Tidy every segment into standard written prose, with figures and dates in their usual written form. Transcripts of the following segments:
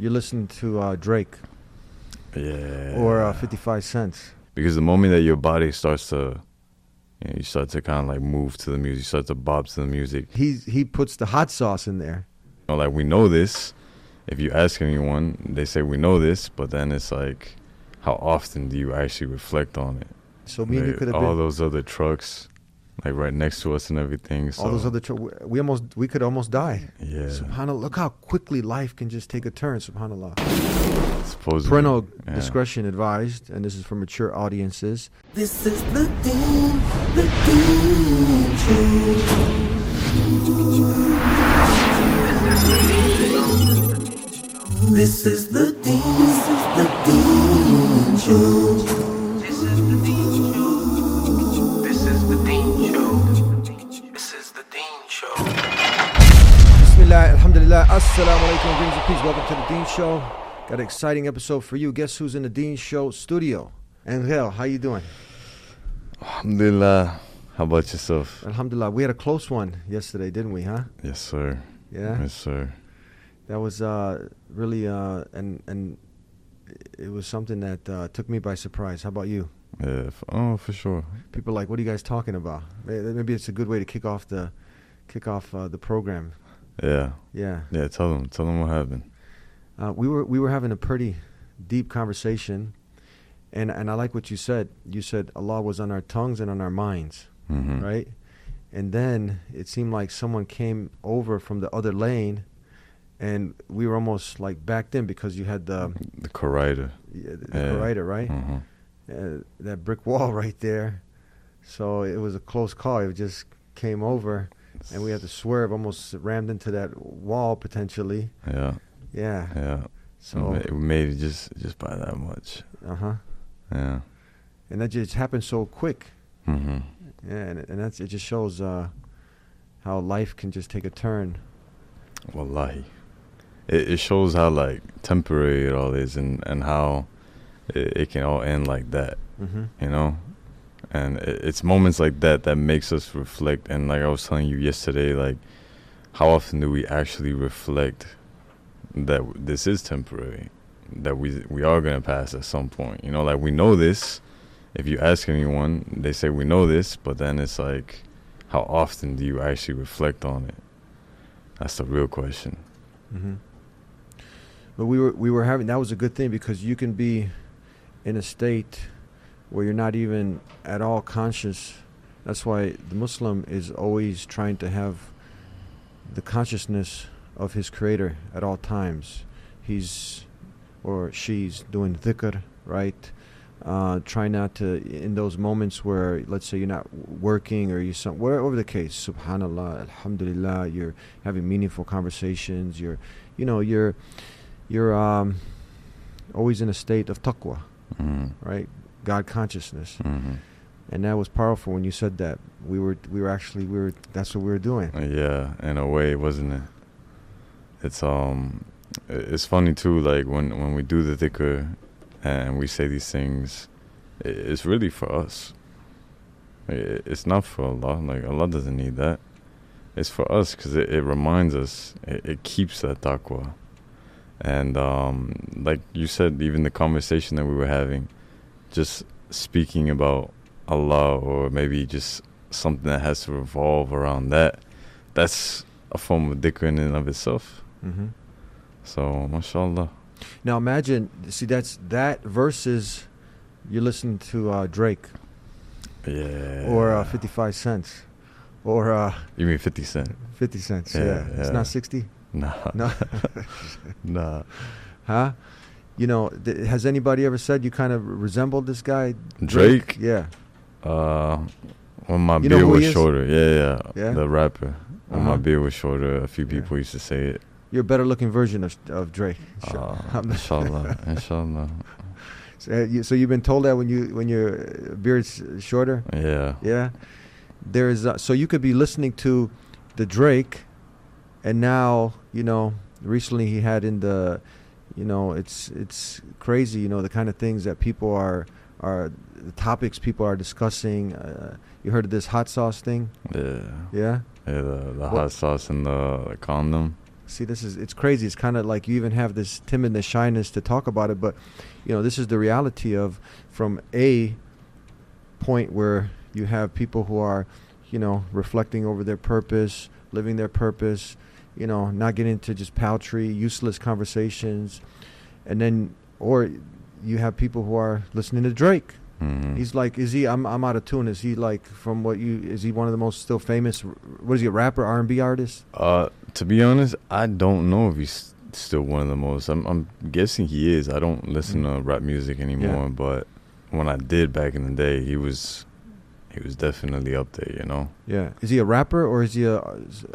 you're listening to Drake. Yeah. Or 55 Cent. Because the moment that your body starts to, you start to kind of like move to the music, you start to bob to the music. He puts the hot sauce in there. Like, we know this. If you ask anyone, they say we know this, but then it's like, how often do you actually reflect on it? So me and you could have all been those other trucks, like right next to us and everything. So. all those other we could almost die. Yeah. Subhanallah, look how quickly life can just take a turn. Subhanallah. Supposedly. Parental discretion advised, and this is for mature audiences. This is the Deen Show. This is the Deen Show. This is the Deen Show. This is the Deen Show. This is the Deen Show. Bismillah, alhamdulillah, assalamu alaikum, greetings and peace. Welcome to the Deen Show. Got an exciting episode for you. Guess who's in the Deen Show studio? Angel, how you doing? Alhamdulillah. How about yourself? Alhamdulillah. We had a close one yesterday, didn't we, huh? Yes, sir. Yeah? Yes, sir. That was really, and it was something that took me by surprise. How about you? Yeah, for sure. People are like, what are you guys talking about? Maybe it's a good way to kick off the program. Yeah. Yeah. Yeah, tell them what happened. We were having a pretty deep conversation, and I like what you said. You said Allah was on our tongues and on our minds, right? And then it seemed like someone came over from the other lane, and we were almost like backed in because you had the corrider. Yeah, the corrider, right? That brick wall right there. So it was a close call. It just came over, and we had to swerve, almost rammed into that wall potentially. Yeah. Yeah. Yeah. So we made it just by that much. Yeah. And that just happened so quick. Mm-hmm. Yeah, and that's it. Just shows how life can just take a turn. Wallahi, it shows how like temporary it all is, and how it can all end like that. You know, and it's moments like that that makes us reflect. And like I was telling you yesterday, like how often do we actually reflect that this is temporary, that we are going to pass at some point, you know, like we know this. If you ask anyone, they say we know this, but then it's like, how often do you actually reflect on it? That's the real question. But we were having, that was a good thing, because you can be in a state where you're not even at all conscious. That's why the Muslim is always trying to have the consciousness of his creator at all times. He's or she's doing dhikr, right? Try not to, in those moments where, let's say, you're not working or wherever the case, subhanallah, alhamdulillah, you're having meaningful conversations, you're always in a state of taqwa, right? God consciousness. And that was powerful when you said that. That's what we were doing. Yeah, in a way, wasn't it? It's funny too, like when we do the dhikr and we say these things, it's really for us. It's not for Allah. Like, Allah doesn't need that. It's for us, because it reminds us, it keeps that taqwa. And like you said, even the conversation that we were having, just speaking about Allah, or maybe just something that has to revolve around that's a form of dhikr in and of itself. So, mashallah. Now imagine, see, that's that versus you're listening to Drake. Yeah. Or 55 cents. Or you mean 50 Cent? 50 cents, yeah. It's not 60? Nah. No. Nah. Huh? You know, has anybody ever said you kind of resembled this guy? Drake? Yeah. When my beard was shorter. Yeah. The rapper. When my beard was shorter, a few people used to say it. You're a better looking version of Drake. Inshallah. Inshallah. So you've been told that when your beard's shorter? Yeah. Yeah. There's so you could be listening to the Drake, and now, you know, recently he had in the, you know, it's crazy, you know, the kind of things that people are the topics people are discussing. You heard of this hot sauce thing? Yeah. Yeah. Yeah, the hot sauce and the condom. See, it's crazy. It's kind of like you even have this timidness, shyness to talk about it, but this is the reality of from a point where you have people who are, reflecting over their purpose, living their purpose, not getting into just paltry, useless conversations, and then or you have people who are listening to Drake. Mm-hmm. He's like, I'm out of tune. Is he like, is he one of the most still famous, what is he, a rapper, R&B artist? To be honest, I don't know if he's still one of the most. I'm guessing he is. I don't listen to rap music anymore, but when I did back in the day, he was definitely up there, Yeah. Is he a rapper or is he a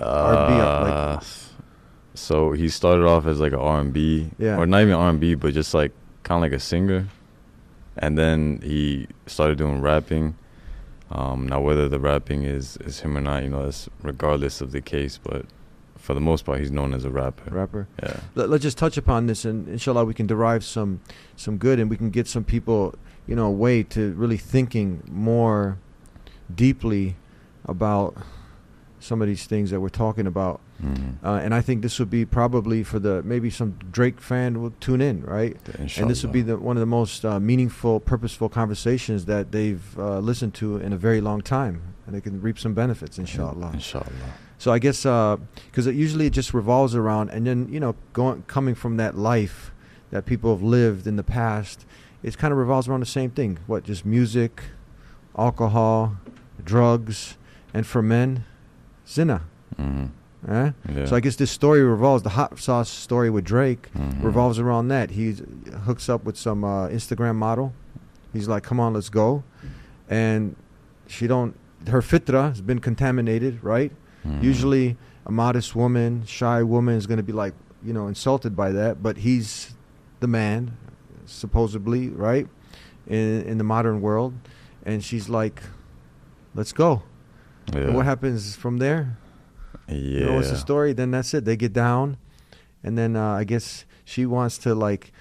R&B? So he started off as like an R&B, or not even R&B, but just like kind of like a singer. And then he started doing rapping. Now, whether the rapping is him or not, that's regardless of the case. But for the most part, he's known as a rapper. Yeah. Let's just touch upon this, and inshallah, we can derive some good, and we can get some people, away to really thinking more deeply about some of these things that we're talking about. Mm-hmm. And I think this would be probably for maybe some Drake fan will tune in, right? Inshallah. And this would be one of the most meaningful, purposeful conversations that they've listened to in a very long time, and they can reap some benefits, inshallah. Inshallah. So I guess because it just revolves around, and then coming from that life that people have lived in the past, it kind of revolves around the same thing. What, just music, alcohol, drugs, and for men, zina. Mm-hmm. Yeah. Yeah. So I guess this story revolves, the hot sauce story with Drake revolves around that. He hooks up with some Instagram model. He's like, come on, let's go. And her fitra has been contaminated, right? Mm-hmm. Usually a modest woman, shy woman is going to be like, insulted by that. But he's the man, supposedly, right? In the modern world. And she's like, let's go. Yeah. And what happens from there? Yeah. What's the story? Then that's it. They get down, and then I guess she wants to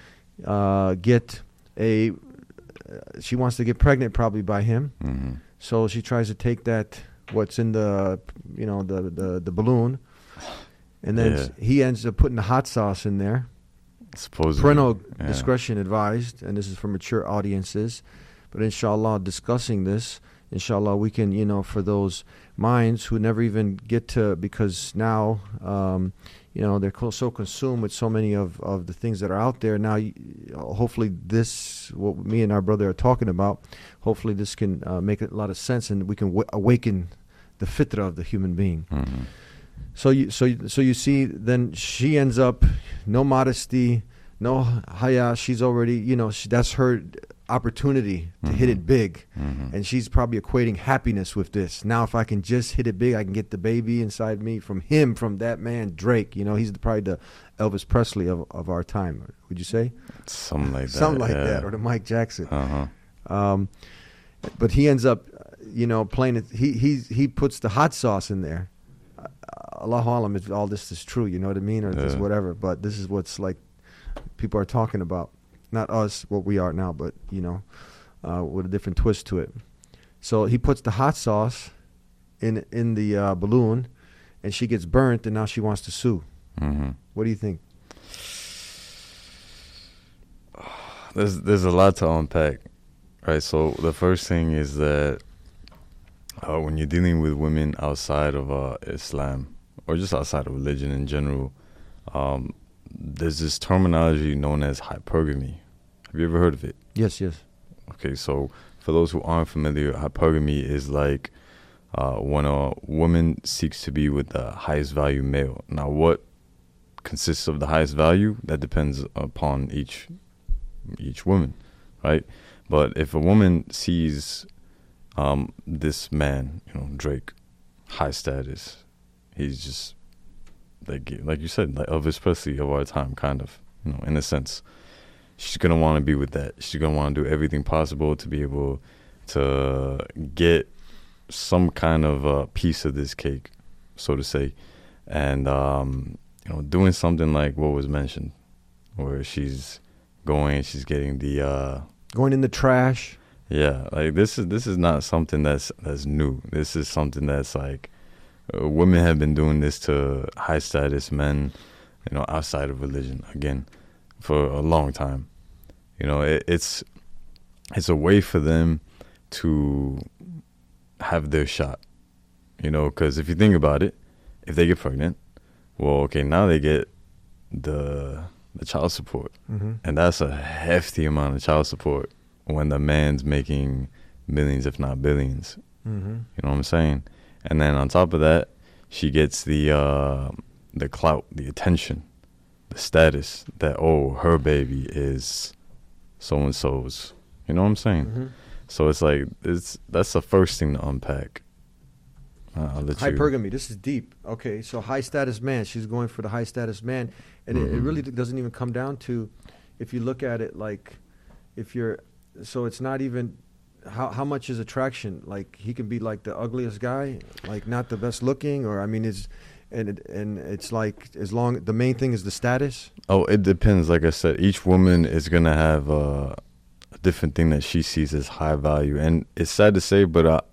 she wants to get pregnant probably by him. Mm-hmm. So she tries to take what's in the the balloon, and then he ends up putting the hot sauce in there. Supposedly. Parental discretion advised, and this is for mature audiences. But inshallah, discussing this, inshallah, we can, for those minds who never even get to, because now, they're so consumed with so many of the things that are out there. Now, hopefully what me and our brother are talking about, hopefully this can make a lot of sense, and we can awaken the fitra of the human being. Mm-hmm. So you see, then she ends up, no modesty, no haya. She's already, that's her opportunity to hit it big, and she's probably equating happiness with this. Now, if I can just hit it big, I can get the baby inside me from that man Drake. He's probably the Elvis Presley of our time. Would you say? Something like that, or the Mike Jackson. Uh-huh. But he ends up, playing it. He puts the hot sauce in there. Allahu Alam, if all this is true, you know what I mean, or this whatever. But this is what's like people are talking about. Not us, what we are now, but, with a different twist to it. So he puts the hot sauce in the balloon, and she gets burnt, and now she wants to sue. Mm-hmm. What do you think? There's a lot to unpack, right? So the first thing is that when you're dealing with women outside of Islam, or just outside of religion in general, there's this terminology known as hypergamy. Have you ever heard of it? Yes. Okay, so for those who aren't familiar, hypergamy is like when a woman seeks to be with the highest value male. Now, what consists of the highest value? That depends upon each woman, right? But if a woman sees this man, Drake, high status, he's just like you said, like Elvis Presley of our time, kind of, in a sense. She's going to want to be with that. She's going to want to do everything possible to be able to get some kind of piece of this cake, so to say. And, doing something like what was mentioned, where she's getting the... going in the trash. Yeah, like this is not something that's new. This is something that's like... women have been doing this to high status men outside of religion, again, for a long time. It's a way for them to have their shot, because if you think about it, if they get pregnant, well, okay, now they get the child support. Mm-hmm. And that's a hefty amount of child support when the man's making millions, if not billions. Mm-hmm. You know what I'm saying? And then on top of that, she gets the clout, the attention, the status that, oh, her baby is so-and-so's. You know what I'm saying? Mm-hmm. So it's like, that's the first thing to unpack. I'll let you. Hypergamy. This is deep. Okay, so high status man. She's going for the high status man, and it really doesn't even come down to, if you look at it like, so it's not even how much is attraction. Like he can be like the ugliest guy, like not the best looking, or I mean, it's like as long the main thing is the status. Oh, it depends. Like I said, each woman is gonna have a different thing that she sees as high value, and it's sad to say, but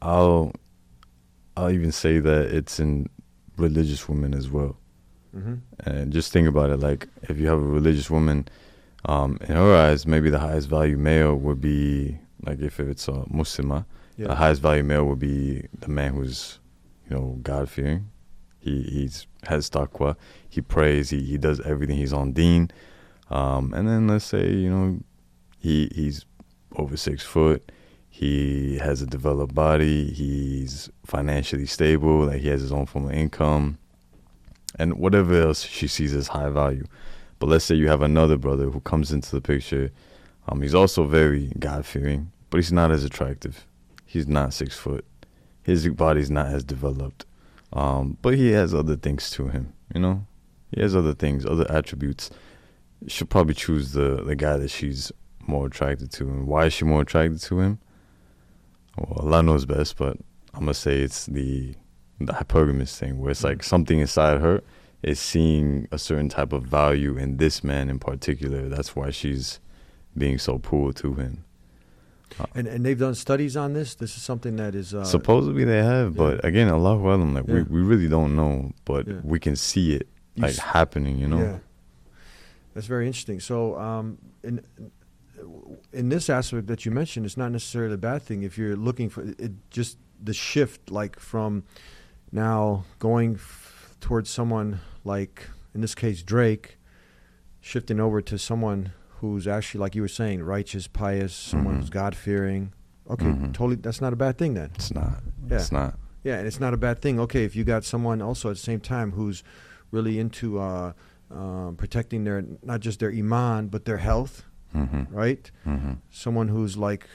I'll even say that it's in religious women as well. Mm-hmm. And just think about it, like if you have a religious woman, in her eyes, maybe the highest value male would be, like if it's a Muslimah, the highest value male would be the man who's, God-fearing. He has taqwa, he prays, he does everything, he's on deen. And then let's say, he's over 6 foot, he has a developed body, he's financially stable, like he has his own form of income, and whatever else she sees as high value. But let's say you have another brother who comes into the picture. He's also very God-fearing, but he's not as attractive. He's not 6 foot. His body's not as developed. But he has other things to him, He has other things, other attributes. She'll probably choose the guy that she's more attracted to. And why is she more attracted to him? Well, Allah knows best, but I'm going to say it's the hypergamous thing, where it's like something inside her is seeing a certain type of value in this man in particular. That's why she's being so pulled to him. And they've done studies on this? This is something that is... supposedly they have, but again, Allahu Alam, like we really don't know, but we can see it happening, Yeah. That's very interesting. So in this aspect that you mentioned, it's not necessarily a bad thing if you're looking for it, just the shift, like from now going towards someone like, in this case, Drake, shifting over to someone who's actually, like you were saying, righteous, pious, someone who's God-fearing. Okay, totally, that's not a bad thing then. It's not. Yeah. It's not. Yeah, and it's not a bad thing. Okay, if you got someone also at the same time who's really into protecting their, not just their iman, but their health, right? Someone who's like,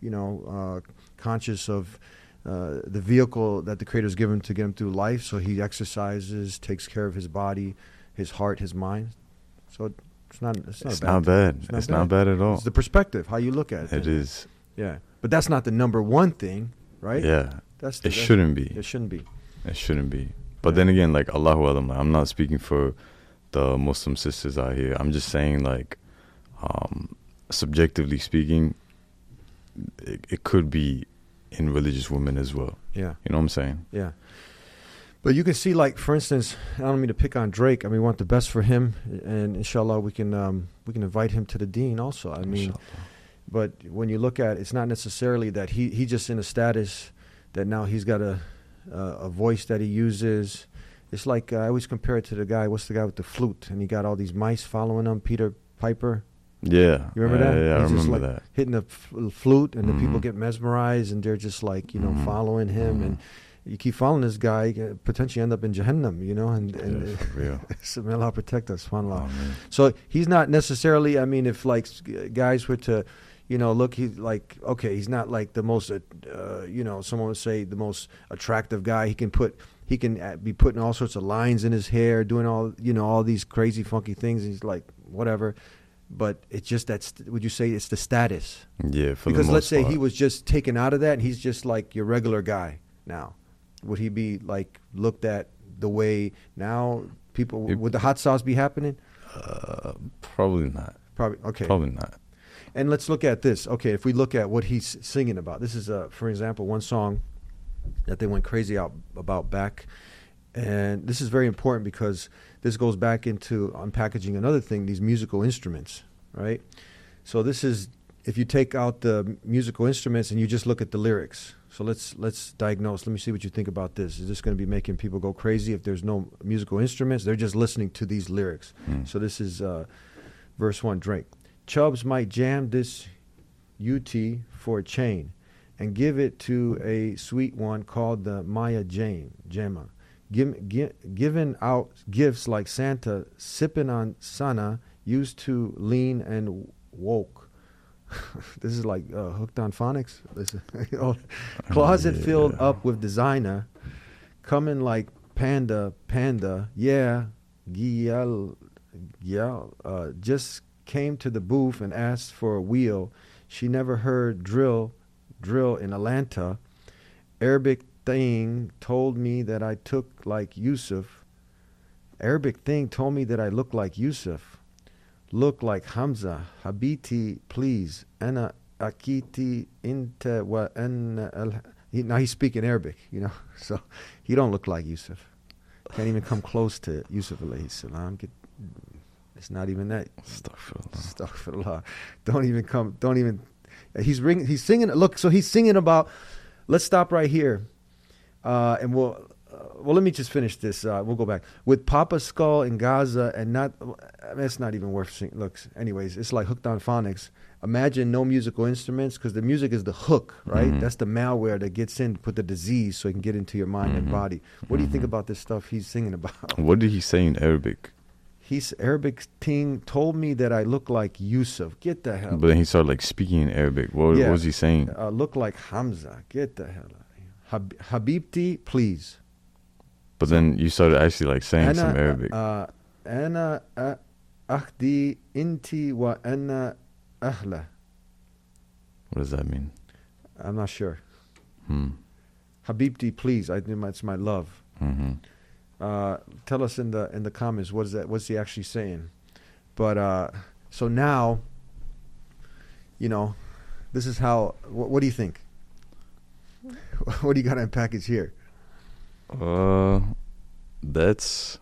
conscious of the vehicle that the Creator's given to get him through life. So he exercises, takes care of his body, his heart, his mind. So it's not bad. It's not bad at all. It's the perspective, how you look at it. It is. Yeah. But that's not the number one thing, right? Yeah. It shouldn't be. It shouldn't be. It shouldn't be. But then again, like, Allahu Alam, I'm not speaking for the Muslim sisters out here. I'm just saying, like, subjectively speaking, it could be in religious women as well. Yeah. You know what I'm saying? Yeah. But you can see, like, for instance, I don't mean to pick on Drake. I mean, we want the best for him, and inshallah, we can invite him to the deen also. I mean, inshallah. But when you look at it, it's not necessarily that he just in a status that now he's got a voice that he uses. It's like I always compare it to the guy. What's the guy with the flute? And he got all these mice following him, Peter Piper. Yeah. You remember that? Yeah, he's I just remember like that. hitting the flute, and the people get mesmerized, and they're just like, following him. And you keep following this guy, you can potentially end up in Jahannam, and for real. So may Allah protect us, subhanAllah. So he's not necessarily, I mean, if like guys were to, look, he's like, okay, he's not like the most, someone would say the most attractive guy. He can be putting all sorts of lines in his hair, doing all these crazy funky things. And he's like, whatever. But it's just would you say it's the status? Yeah, because let's say he was just taken out of that and he's just like your regular guy now. Would he be like looked at the way now people, would the hot sauce be happening? Probably not. Okay. Probably not. And let's look at this. Okay, if we look at what he's singing about, this is, for example, one song that they went crazy about back And this is very important because this goes back into unpackaging another thing, these musical instruments, right? So this is, if you take out the musical instruments and you just look at the lyrics. So let's diagnose. Let me see what you think about this. Is this going to be making people go crazy if there's no musical instruments? They're just listening to these lyrics. So this is verse 1, Drake. Chubbs might jam this UT for a chain and give it to a sweet one called the Maya Jama. Giving out gifts like Santa, sipping on Sana, used to lean and woke. This is like hooked on phonics. This, closet filled up with designer, coming like panda, yeah, just came to the booth and asked for a wheel. She never heard drill in Atlanta. Arabic thing told me that I took like Yusuf. Arabic thing told me that I look like Yusuf. Look like Hamza. Habiti, please. Ana akiti inta wa anna. Now he's speaking Arabic, you know. So he don't look like Yusuf. Can't even come close to Yusuf alayhi salam. It's not even that. Astaghfirullah. Don't even. He's singing. Look, so he's singing about. Let's stop right here, and we'll let me just finish this. We'll go back with Papa Skull in Gaza, and not. I mean, it's not even worth singing. Look, anyways, it's like hooked on phonics. Imagine no musical instruments, because the music is the hook, right? Mm-hmm. That's the malware that gets in to put the disease so it can get into your mind and body. What do you think about this stuff he's singing about? What did he say in Arabic? He's Arabic thing told me that I look like Yusuf. Get the hell. But then he started like speaking in Arabic. What was he saying? Look like Hamza. Get the hell out of here. Habibti, please. But then you started actually like saying some Arabic. Ana ahdi inti wa ana ahla. What does that mean? I'm not sure. Habibti, please. I think that's my love. Mm-hmm. Tell us in the comments what's he actually saying. But so now, you know, this is how. What do you think? What do you got in package here? That's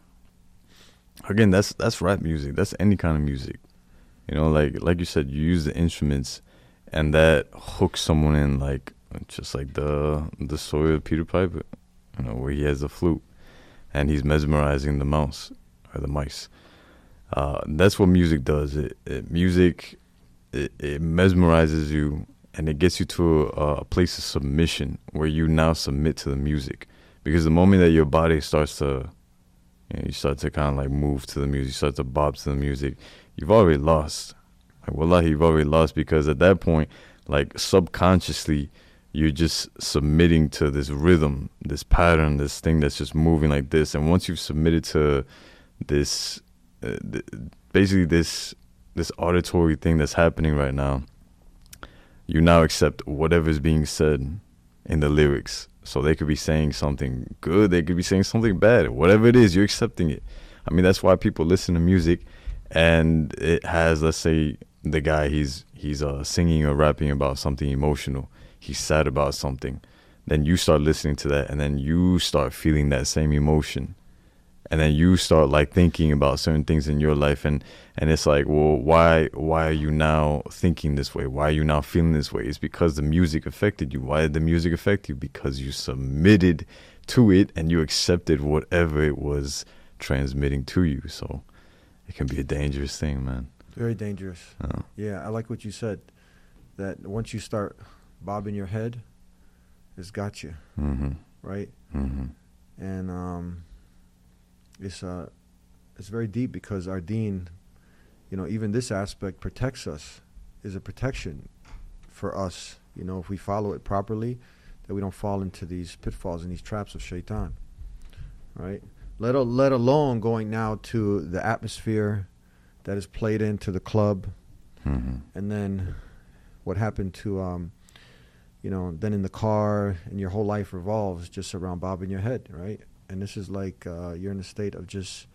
rap music. That's any kind of music. You know, like you said, you use the instruments, and that hooks someone in, like just like the story of Peter Piper, you know, where he has the flute. And he's mesmerizing the mouse or the mice. That's what music does. Music mesmerizes you, and it gets you to a place of submission where you now submit to the music. Because the moment that your body starts to, you start to kind of like move to the music, you start to bob to the music, you've already lost. Like, wallahi, you've already lost, because at that point, like subconsciously, you're just submitting to this rhythm, this pattern, this thing that's just moving like this. And once you've submitted to this, basically this auditory thing that's happening right now, you now accept whatever's being said in the lyrics. So they could be saying something good, they could be saying something bad. Whatever it is, you're accepting it. I mean, that's why people listen to music, and it has, let's say, the guy, he's singing or rapping about something emotional. He's sad about something. Then you start listening to that, and then you start feeling that same emotion. And then you start like thinking about certain things in your life, and it's like, well, why are you now thinking this way? Why are you now feeling this way? It's because the music affected you. Why did the music affect you? Because you submitted to it and you accepted whatever it was transmitting to you. So it can be a dangerous thing, man. Very dangerous. Yeah, I like what you said, that once you start bobbing your head, it's got you, right? And it's very deep, because our deen, you know, even this aspect protects us, is a protection for us, you know, if we follow it properly, that we don't fall into these pitfalls and these traps of shaitan, right? Let alone going now to the atmosphere that is played into the club, and then what happened to you know, then in the car, and your whole life revolves just around bobbing your head, right? And this is like you're in a state of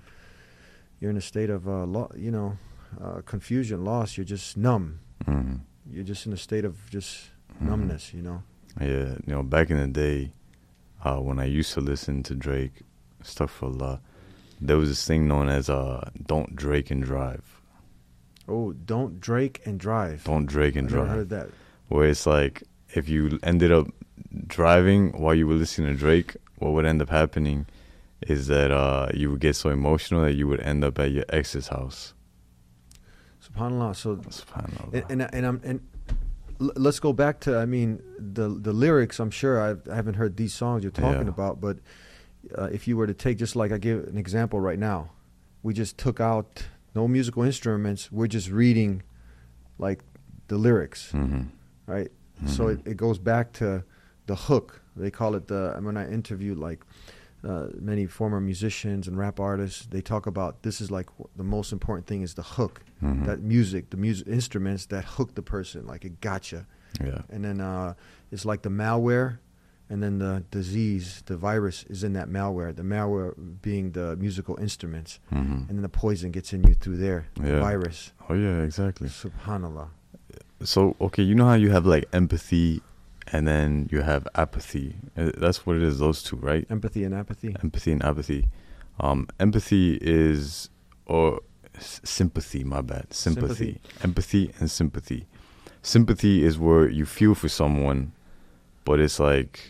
confusion, loss. You're just numb. You're just in a state of just numbness, you know? Yeah, you know, back in the day, when I used to listen to Drake, Astaghfirullah. There was this thing known as don't drake and drive. Oh, don't drake and drive. Don't drake and I never drive. heard that. Where it's like if you ended up driving while you were listening to Drake, what would end up happening is that you would get so emotional that you would end up at your ex's house. SubhanAllah. So, SubhanAllah. and let's go back to, I mean, the lyrics. I'm sure I haven't heard these songs you're talking about, but if you were to take, just like I give an example right now, we just took out no musical instruments. We're just reading like the lyrics, right? So it goes back to the hook. They call it when I interviewed like many former musicians and rap artists, they talk about this is like the most important thing is the hook. That music, the music instruments that hook the person, like it gotcha. Yeah. And then it's like the malware, and then the disease, the virus is in that malware. The malware being the musical instruments, and then the poison gets in you through there. The virus. Oh yeah, exactly. SubhanAllah. So okay, you know how you have like empathy, and then you have apathy. That's what it is. Those two, right? Empathy and apathy. Empathy and apathy. Empathy is sympathy. My bad. Sympathy. Empathy and sympathy. Sympathy is where you feel for someone, but it's like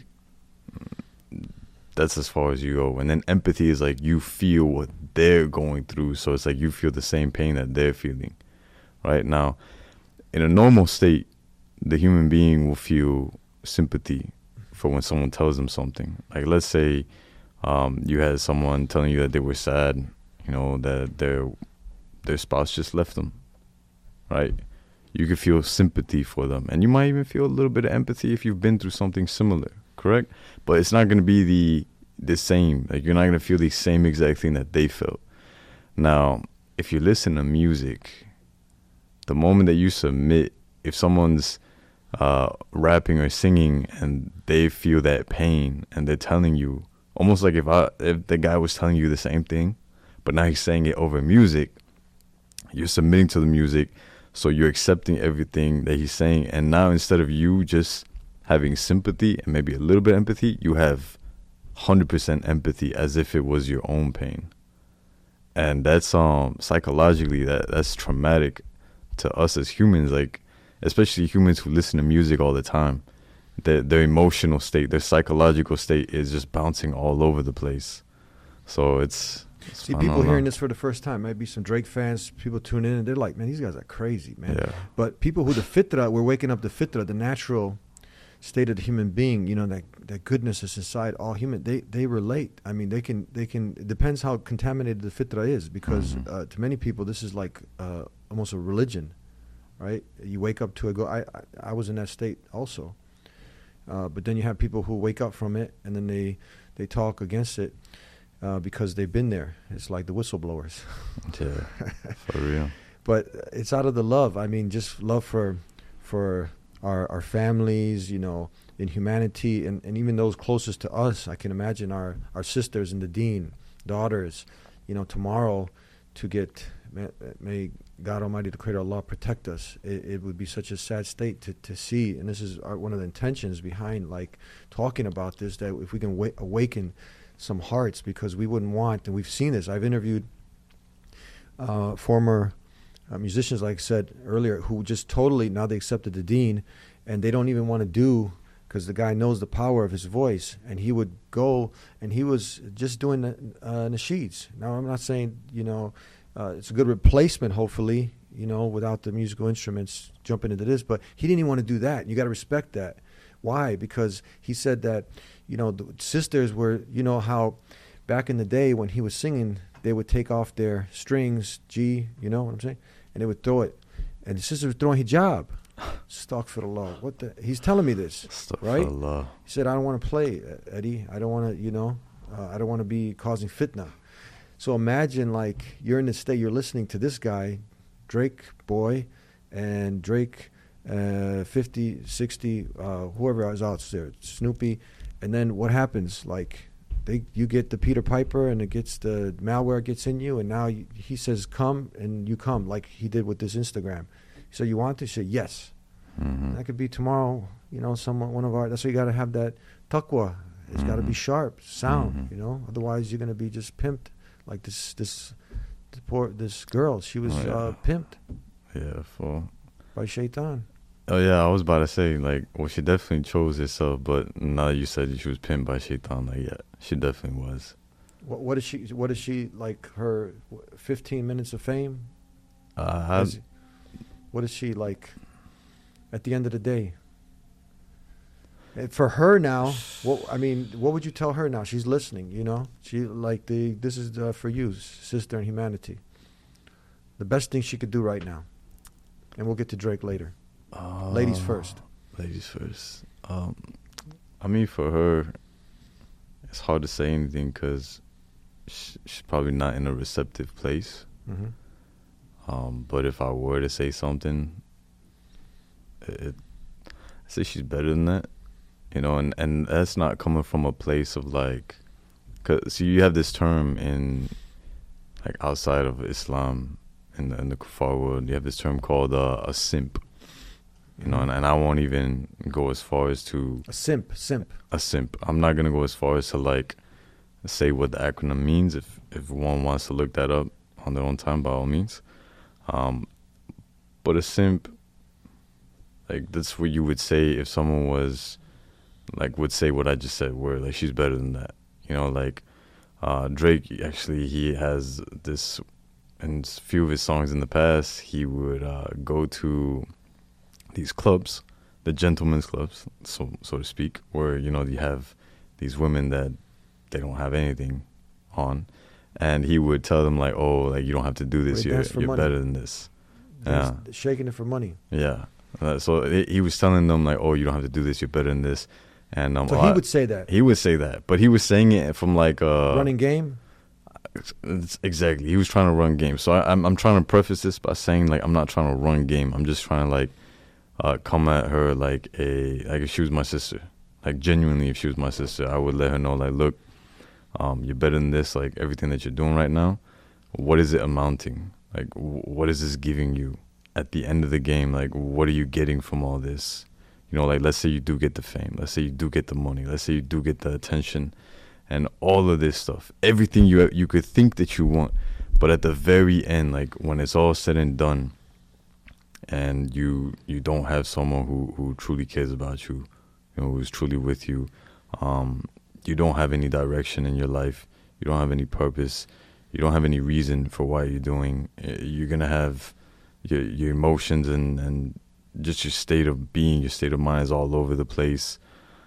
that's as far as you go. And then empathy is like you feel what they're going through, so it's like you feel the same pain that they're feeling. Right now, in a normal state, the human being will feel sympathy for when someone tells them something. Like let's say you had someone telling you that they were sad, you know, that their spouse just left them, right? You could feel sympathy for them, and you might even feel a little bit of empathy if you've been through something similar, correct? But it's not going to be the same. Like you're not going to feel the same exact thing that they felt. Now, if you listen to music, the moment that you submit, if someone's rapping or singing and they feel that pain and they're telling you, almost like if the guy was telling you the same thing, but now he's saying it over music, you're submitting to the music, so you're accepting everything that he's saying. And now instead of you just having sympathy and maybe a little bit of empathy, you have 100% empathy as if it was your own pain. And that's psychologically that's traumatic to us as humans, like especially humans who listen to music all the time. Their emotional state, their psychological state is just bouncing all over the place. So it's see people hearing this for the first time. Maybe some Drake fans, people tune in and they're like, "Man, these guys are crazy, man." Yeah. But people who the fitra, we're waking up the fitra, the natural state of the human being. You know, that goodness is inside all human. They relate. I mean, they can. It depends how contaminated the fitra is, because to many people this is like almost a religion, right? You wake up to it. I was in that state also. But then you have people who wake up from it and then they talk against it because they've been there. It's like the whistleblowers. Yeah, for real. But it's out of the love. I mean, just love for our families, you know, in humanity, and even those closest to us. I can imagine our sisters in the deen, daughters, you know, tomorrow to get, may God Almighty, the Creator Allah, protect us. It would be such a sad state to see, and this is one of the intentions behind like talking about this, that if we can awaken some hearts, because we wouldn't want, and we've seen this. I've interviewed former musicians, like I said earlier, who just totally, now they accepted the deen, and they don't even want to do, because the guy knows the power of his voice, and he would go, and he was just doing the nasheeds. Now, I'm not saying, you know, it's a good replacement, hopefully, you know, without the musical instruments jumping into this, but he didn't even want to do that. You got to respect that. Why? Because he said that, you know, the sisters were, you know, how back in the day when he was singing, they would take off their strings, G, you know what I'm saying? And they would throw it. And the sisters were throwing hijab. Astaghfirullah. What the? He's telling me this, right? He said, I don't want to play, Eddie. I don't want to, you know, I don't want to be causing fitna. So imagine, like, you're in the state, you're listening to this guy, Drake boy, and Drake 50, 60, whoever is out there, Snoopy, and then what happens? Like, you get the Peter Piper, and it gets the malware gets in you, and now he says come, and you come, like he did with this Instagram. So you want to say yes. That could be tomorrow, you know, one of our, that's why you got to have that taqwa, It's got to be sharp, sound. Mhm. You know, otherwise you're gonna be just pimped like this girl. She was pimped Yeah, for. by Shaitan. Oh yeah, I was about to say like, well, she definitely chose herself, but now that you said she was pinned by Shaitan, like yeah, she definitely was. What is she? What is she like? Her 15 minutes of fame. What is she like? At the end of the day, for her now, what would you tell her now? She's listening. You know, this is for you, sister in humanity. The best thing she could do right now, and we'll get to Drake later. Ladies first. Ladies first. I mean, for her, it's hard to say anything because she's probably not in a receptive place. Mm-hmm. But if I were to say something, I'd say she's better than that. You know, and that's not coming from a place of like, cause you have this term in, like outside of Islam, in the kuffar world, you have this term called a simp. You know, and I won't even go as far as to A simp. a simp. I'm not gonna go as far as to like say what the acronym means. If one wants to look that up on their own time, by all means. But a simp, like that's what you would say if someone was like would say what I just said, where like she's better than that. You know, like Drake actually, he has this in a few of his songs in the past. He would go to these clubs, the gentlemen's clubs, so to speak, where you know you have these women that they don't have anything on, and he would tell them like, oh, like you don't have to do this. Wait, You're better than this. Yeah, Shaking it for money. yeah. So he was telling them like, oh, you don't have to do this. You're better than this. And So he would say that. he would say that, but he was saying it from like Running game. Exactly. He was trying to run game. So I'm trying to preface this by saying like I'm not trying to run game. I'm just trying to like come at her like if she was my sister. Like genuinely, if she was my sister, I would let her know like, look, you're better than this. Like everything that you're doing right now, what is it amounting? Like what is this giving you at the end of the game? Like what are you getting from all this? You know, like let's say you do get the fame. Let's say you do get the money. Let's say you do get the attention. And all of this stuff, everything you could think that you want, but at the very end, like when it's all said and done, and you don't have someone who truly cares about you, you know, who's truly with you, you don't have any direction in your life, you don't have any purpose, you don't have any reason for why you're doing. You're gonna have your emotions and just your state of being, your state of mind is all over the place.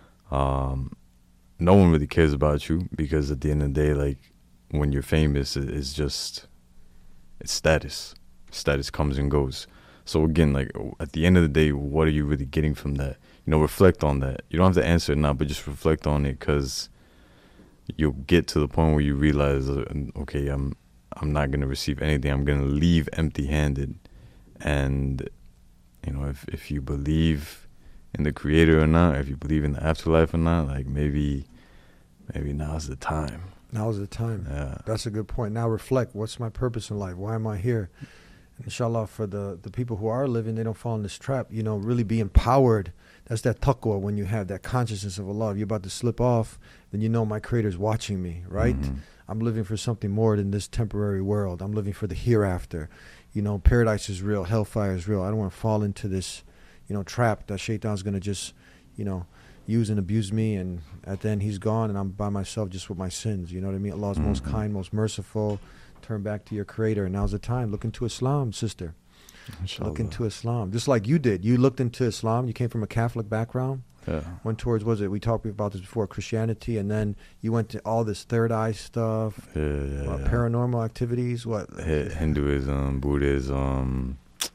No one really cares about you because at the end of the day, like when you're famous, it's status. Status comes and goes. So again, like at the end of the day, what are you really getting from that? You know, reflect on that. You don't have to answer it now, but just reflect on it because you'll get to the point where you realize, okay, I'm not gonna receive anything. I'm gonna leave empty-handed. And you know, if you believe in the Creator or not, if you believe in the afterlife or not, like maybe now's the time. Now's the time. Yeah. That's a good point. Now reflect. What's my purpose in life? Why am I here? And inshallah, for the people who are living, they don't fall in this trap. You know, really be empowered. That's that taqwa, when you have that consciousness of Allah. If you're about to slip off, then you know my Creator's watching me, right? Mm-hmm. I'm living for something more than this temporary world. I'm living for the hereafter. You know, paradise is real. Hellfire is real. I don't want to fall into this, you know, trap that Shaitan's going to just, you know, use and abuse me, and at the end he's gone and I'm by myself just with my sins. You know what I mean? Allah's most kind, most merciful. Turn back to your Creator. Now's the time. Look into Islam, sister. Inshallah. Look into Islam. Just like you did. You looked into Islam. You came from a Catholic background. Yeah. Went towards, we talked about this before, Christianity, and then you went to all this third eye stuff, paranormal activities, what? Hinduism, Buddhism,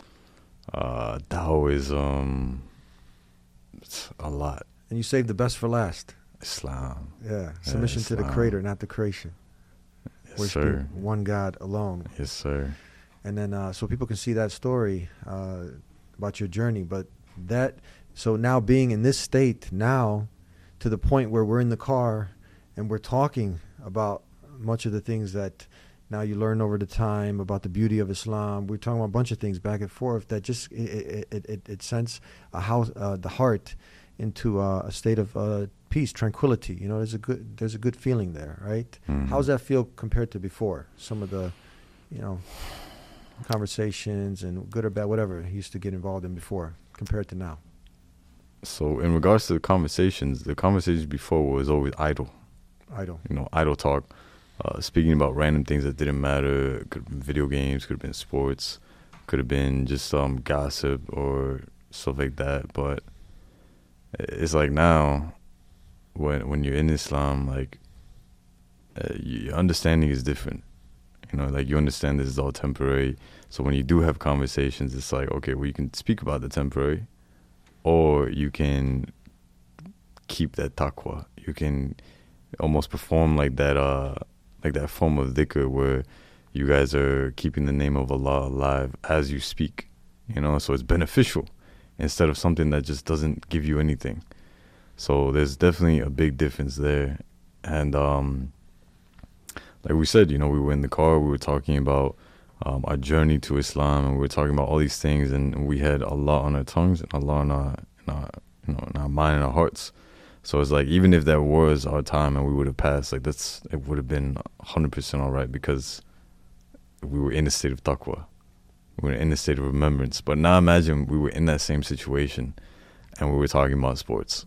Taoism, it's a lot. And you saved the best for last. Islam. Yeah, submission to the Islam. Creator, not the creation. Yes, Worshiping sir. one God alone. Yes, sir. And then so people can see that story about your journey. But so now being in this state now, to the point where we're in the car and we're talking about much of the things that now you learn over the time about the beauty of Islam. We're talking about a bunch of things back and forth that just it sends the heart into a state of peace, tranquility. You know, there's a good feeling there, right? Mhm. How does that feel compared to before? Some of the, you know, conversations and good or bad, whatever he used to get involved in before compared to now. So in regards to the conversations before was always idle. Idle. You know, idle talk. Speaking about random things that didn't matter. It could have been video games, could have been sports, could have been just some gossip or stuff like that. But it's like now, when you're in Islam, like your understanding is different. You know, like you understand this is all temporary. So when you do have conversations, it's like, okay, well, you can speak about the temporary, or you can keep that taqwa. You can almost perform like that form of dhikr where you guys are keeping the name of Allah alive as you speak. You know, so it's beneficial instead of something that just doesn't give you anything. So there's definitely a big difference there. And like we said, you know, we were in the car, we were talking about our journey to Islam, and we were talking about all these things, and we had Allah on our tongues and Allah in our mind and our hearts. So it's like, even if that was our time and we would have passed, like it would have been 100% all right, because we were in a state of taqwa. We were in a state of remembrance. But now imagine we were in that same situation and we were talking about sports.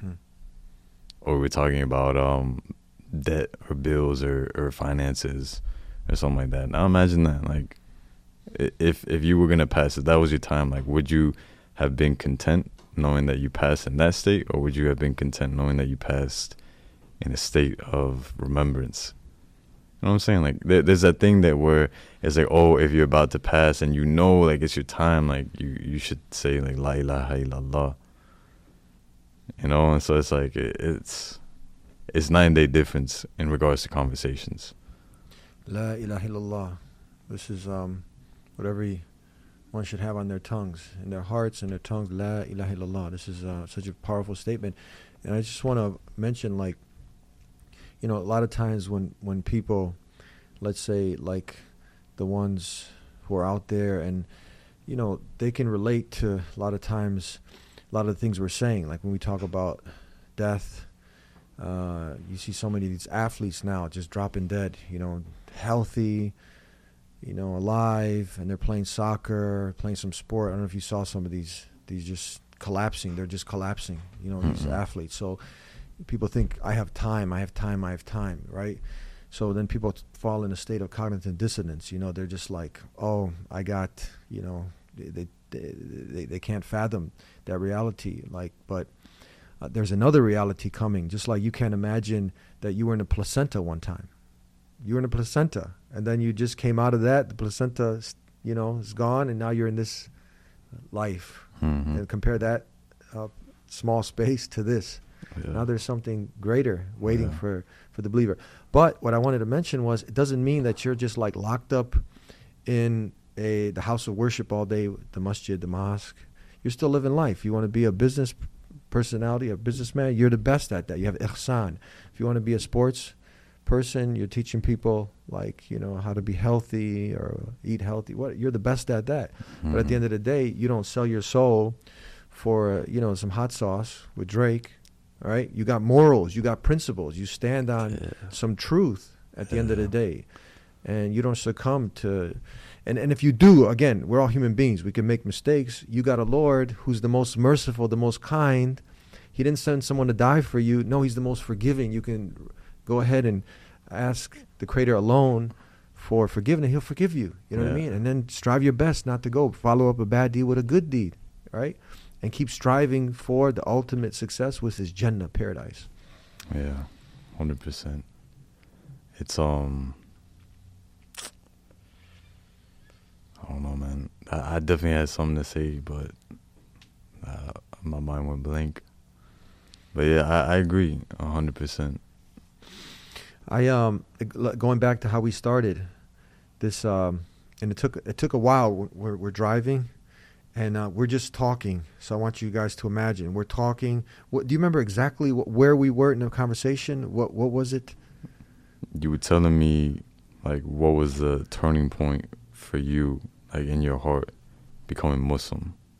Or we were talking about debt or bills or finances or something like that. Now imagine that. Like, if you were going to pass it, that was your time, like, would you have been content knowing that you passed in that state, or would you have been content knowing that you passed in a state of remembrance? You know what I'm saying? Like, there's that thing that where it's like, oh, if you're about to pass and you know, like, it's your time, like, you should say, like, La ilaha illallah. You know? And so it's like, it's 9-day difference in regards to conversations. La ilaha illallah. This is what everyone should have on their tongues, in their hearts and their tongues. La ilaha illallah. This is such a powerful statement. And I just want to mention, like, you know, a lot of times when people, let's say, like the ones who are out there, and, you know, they can relate to a lot of times, a lot of the things we're saying. Like when we talk about death, you see so many of these athletes now just dropping dead, you know, healthy, you know, alive, and they're playing soccer, playing some sport. I don't know if you saw some of these just collapsing. They're just collapsing, you know, these athletes. So people think, I have time, right? So then people fall in a state of cognitive dissonance. You know, they're just like, oh, I got, you know, they can't fathom that reality. Like, but there's another reality coming. Just like you can't imagine that you were in a placenta one time. You were in a placenta, and then you just came out of that. The placenta, you know, is gone, and now you're in this life. And compare that small space to this. Yeah. Now there's something greater waiting for the believer. But what I wanted to mention was, it doesn't mean that you're just like locked up in the house of worship all day, the masjid, the mosque. You're still living life. You want to be a business personality, a businessman, you're the best at that. You have ihsan. If you want to be a sports person, you're teaching people, like, you know, how to be healthy or eat healthy. You're the best at that. But at the end of the day, you don't sell your soul for, you know, some hot sauce with Drake. All right, you got morals, you got principles, you stand on some truth at the end of the day, and you don't succumb to, and if you do, again, we're all human beings, we can make mistakes. You got a Lord who's the most merciful, the most kind. He didn't send someone to die for you. No, he's the most forgiving. You can go ahead and ask the Creator alone for forgiveness. He'll forgive you. You know what I mean? And then strive your best not to go follow up a bad deed with a good deed, right? And keep striving for the ultimate success, which is Jannah, paradise. Yeah, 100%. It's I don't know, man. I definitely had something to say, but my mind went blank. But yeah, I agree 100%. Going back to how we started this, and it took a while. We're driving. And we're just talking, so I want you guys to imagine. We're talking. Do you remember exactly where we were in the conversation? What was it? You were telling me, like, what was the turning point for you, like, in your heart, becoming Muslim?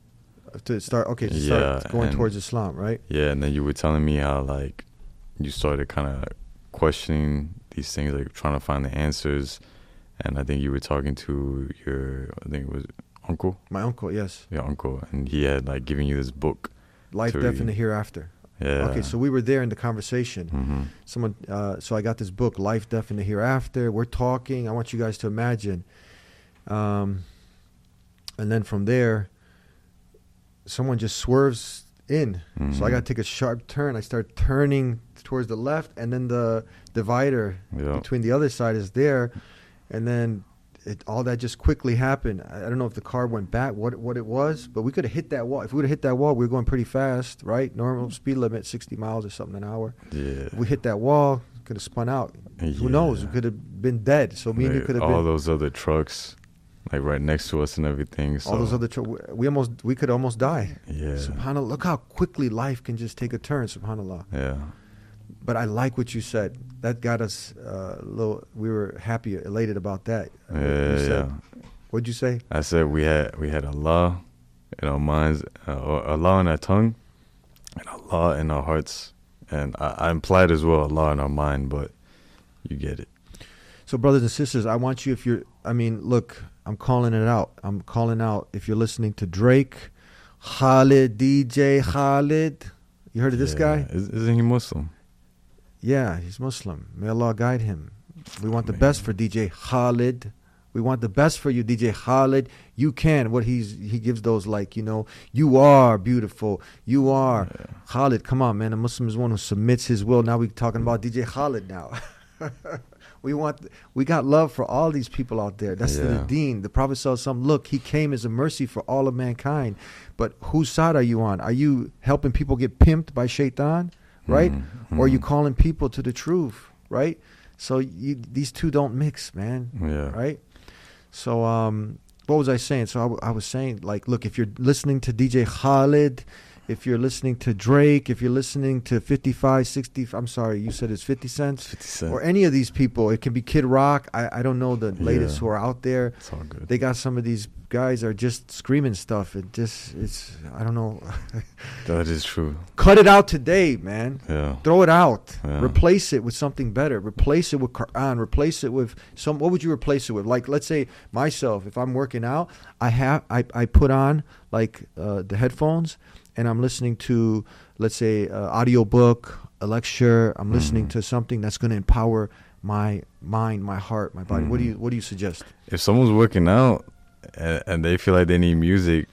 to start going and towards Islam, right? Yeah, and then you were telling me how like you started kind of questioning these things, like trying to find the answers. And I think you were talking to I think it was uncle. My uncle, yes. Your uncle, and he had like given you this book. Life, Death, and the Hereafter. Yeah. Okay, so we were there in the conversation. Mm-hmm. So I got this book, Life, Death, and the Hereafter. We're talking. I want you guys to imagine. And then from there, someone just swerves in. Mm-hmm. So I got to take a sharp turn. I start turning towards the left, and then the divider between the other side is there. And then all that just quickly happened. I don't know if the car went back, what it was, but we could have hit that wall. If we would have hit that wall, we were going pretty fast, right? Normal speed limit, 60 miles or something an hour. Yeah. If we hit that wall, could have spun out. Who knows? We could have been dead. So me and you could have been. All those other trucks, like right next to us and everything. So. All those other trucks. We could almost die. Yeah. SubhanAllah. Look how quickly life can just take a turn, SubhanAllah. Yeah. But I like what you said. That got us a little. We were happy, elated about that. Yeah. What'd you say? I said we had Allah in our minds, or Allah in our tongue, and Allah in our hearts, and I implied as well Allah in our mind, but you get it. So, brothers and sisters, I want you. Look, I'm calling it out. I'm calling out. If you're listening to Drake, Khalid, DJ Khalid, you heard of this guy? Isn't he Muslim? Yeah, he's Muslim. May Allah guide him. We want the best for DJ Khalid. We want the best for you, DJ Khalid. You can. He gives those you are beautiful. You are. Yeah. Khalid, come on, man. A Muslim is one who submits his will. Now we're talking about DJ Khalid now. We got love for all these people out there. That's the deen. The Prophet ﷺ, look, he came as a mercy for all of mankind. But whose side are you on? Are you helping people get pimped by shaitan? Right? Or are you calling people to the truth, right? So these two don't mix, man. Yeah. Right? So what was I saying? So I was saying, look, if you're listening to DJ Khalid, if you're listening to Drake, if you're listening to 55, 60, I'm sorry, you said it's 50 Cent? 50 Cent. Or any of these people. It can be Kid Rock. I don't know the latest who are out there. It's all good. They got some of these guys are just screaming stuff. It's I don't know. That is true. Cut it out today, man. Yeah. Throw it out. Yeah. Replace it with something better. Replace it with Quran. Replace it with what would you replace it with? Like, let's say myself, if I'm working out, I put on the headphones and I'm listening to, let's say, audio book, a lecture. I'm listening to something that's going to empower my mind, my heart, my body. What do you suggest? If someone's working out and they feel like they need music,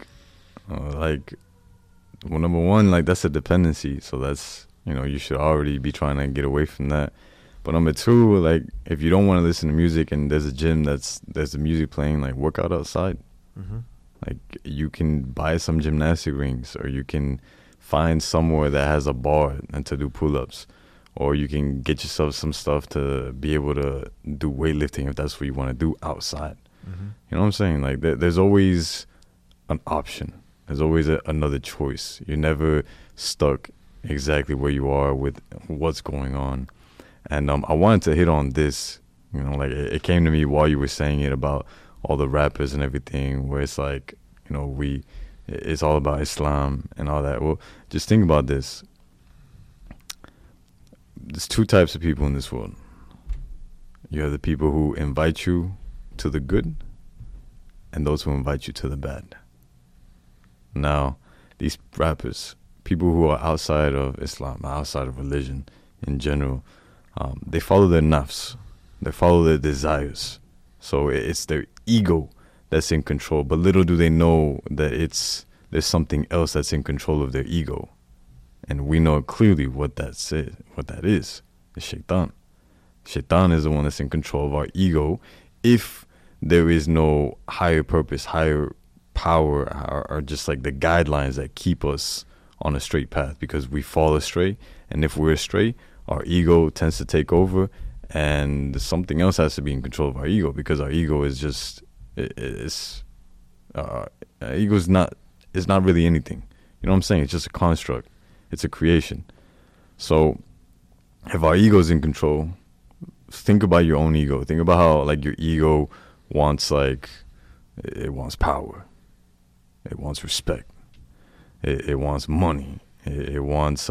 number one, that's a dependency. So that's, you should already be trying to get away from that. But number two, if you don't want to listen to music and there's a gym there's the music playing, work out outside. Mm-hmm. You can buy some gymnastic rings, or you can find somewhere that has a bar and to do pull-ups, or you can get yourself some stuff to be able to do weightlifting if that's what you want to do outside. Mm-hmm. You know what I'm saying? There's always an option. There's always another choice. You're never stuck exactly where you are with what's going on. And I wanted to hit on this. It came to me while you were saying it about all the rappers and everything, where it's it's all about Islam and all that. Well, just think about this. There's two types of people in this world. You have the people who invite you to the good and those who invite you to the bad. Now, these rappers, people who are outside of Islam, outside of religion in general, they follow their nafs. They follow their desires. So it's their ego that's in control. But little do they know that there's something else that's in control of their ego. And we know clearly what that is. It's shaitan. Shaitan is the one that's in control of our ego. If there is no higher purpose, higher power, or just the guidelines that keep us on a straight path, because we fall astray. And if we're astray, our ego tends to take over, and something else has to be in control of our ego, because our ego is just ego is not really anything. You know what I'm saying? It's just a construct. It's a creation. So if our ego is in control, think about your own ego. Think about how your ego wants it wants power. It wants respect. It wants money. It wants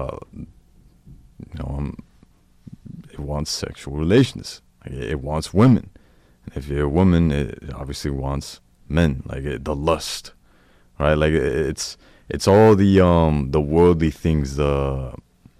it wants sexual relations. Like, it wants women. And if you're a woman, it obviously wants men. Like the lust, right? Like it's all the worldly things, the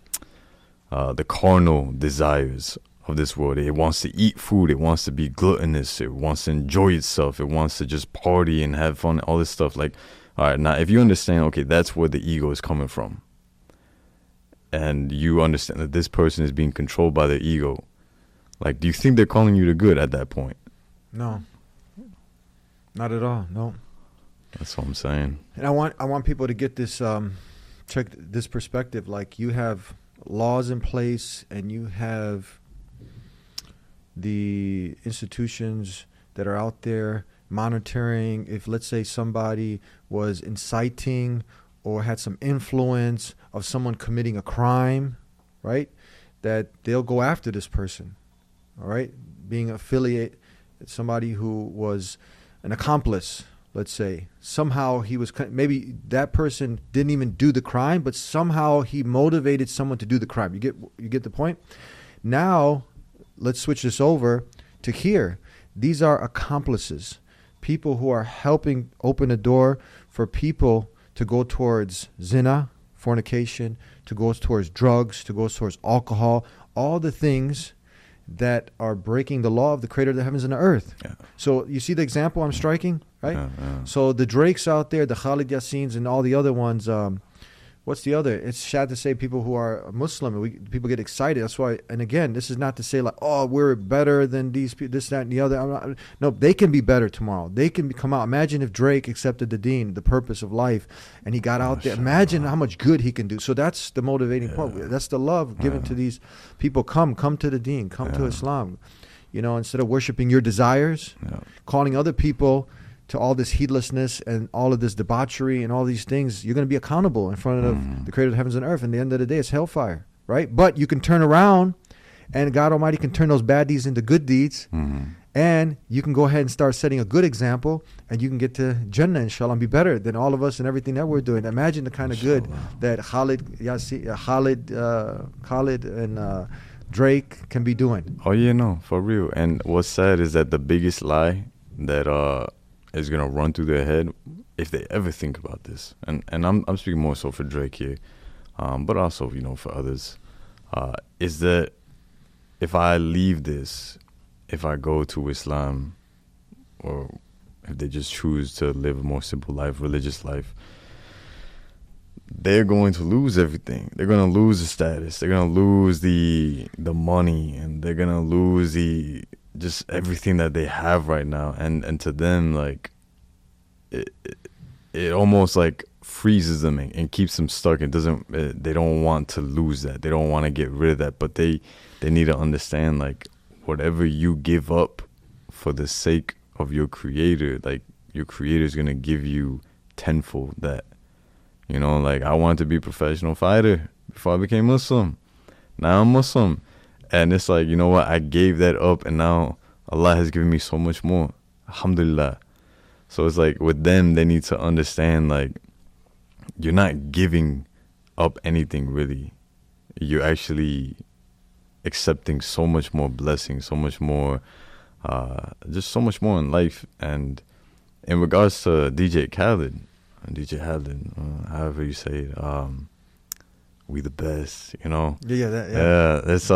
carnal desires of this world. It wants to eat food. It wants to be gluttonous. It wants to enjoy itself. It wants to just party and have fun. All this stuff. Like, all right, now if you understand, okay, that's where the ego is coming from, and you understand that this person is being controlled by their ego, like, do you think they're calling you to good at that point? No. Not at all. No. That's what I'm saying. And I want people to get this, check this perspective. Like, you have laws in place, and you have the institutions that are out there monitoring. If, let's say, somebody was inciting or had some influence of someone committing a crime, right, that they'll go after this person, all right, being affiliate, somebody who was an accomplice, let's say. Somehow he was, maybe that person didn't even do the crime, but somehow he motivated someone to do the crime. You get the point? Now, let's switch this over to here. These are accomplices, people who are helping open a door for people to go towards zina, fornication, to go towards drugs, to go towards alcohol, all the things that are breaking the law of the creator of the heavens and the earth. Yeah. So you see the example I'm striking, right? Yeah. So the Drakes out there, the Khalid Yassins and all the other ones, what's the other? It's sad to say people who are Muslim, people get excited. That's why, and again, this is not to say like, oh, we're better than these people, this, that, and the other. No, they can be better tomorrow. They can come out. Imagine if Drake accepted the deen, the purpose of life, and he got out there. Imagine how much good he can do. So that's the motivating point. That's the love given to these people. Come to the deen, come to Islam. You know, instead of worshiping your desires, calling other people to all this heedlessness and all of this debauchery and all these things, you're going to be accountable in front of the creator of the heavens and earth. And at the end of the day, it's hellfire, right? But you can turn around, and God Almighty can turn those bad deeds into good deeds, and you can go ahead and start setting a good example, and you can get to Jannah, inshallah, and be better than all of us and everything that we're doing. Imagine the kind of good that Khalid and Drake can be doing. Oh, yeah, no, for real. And what's sad is that the biggest lie that is gonna run through their head if they ever think about this, and I'm speaking more so for Drake here, but also, you know, for others, is that if I leave this, if I go to Islam, or if they just choose to live a more simple life, religious life, they're going to lose everything. They're going to lose the status. They're going to lose the money, and they're going to lose just everything that they have right now. And to them, like, it almost like freezes them and keeps them stuck. They don't want to lose that. They don't want to get rid of that. But they need to understand, like, whatever you give up for the sake of your creator, like, your creator is going to give you tenfold that. You know, like, I wanted to be a professional fighter before I became Muslim. Now I'm Muslim. And it's like, you know what? I gave that up, and now Allah has given me so much more. Alhamdulillah. So it's like, with them, they need to understand, like, you're not giving up anything, really. You're actually accepting so much more blessing, so much more, just so much more in life. And in regards to DJ Khaled, however you say it, we the best, you know? Yeah, it's,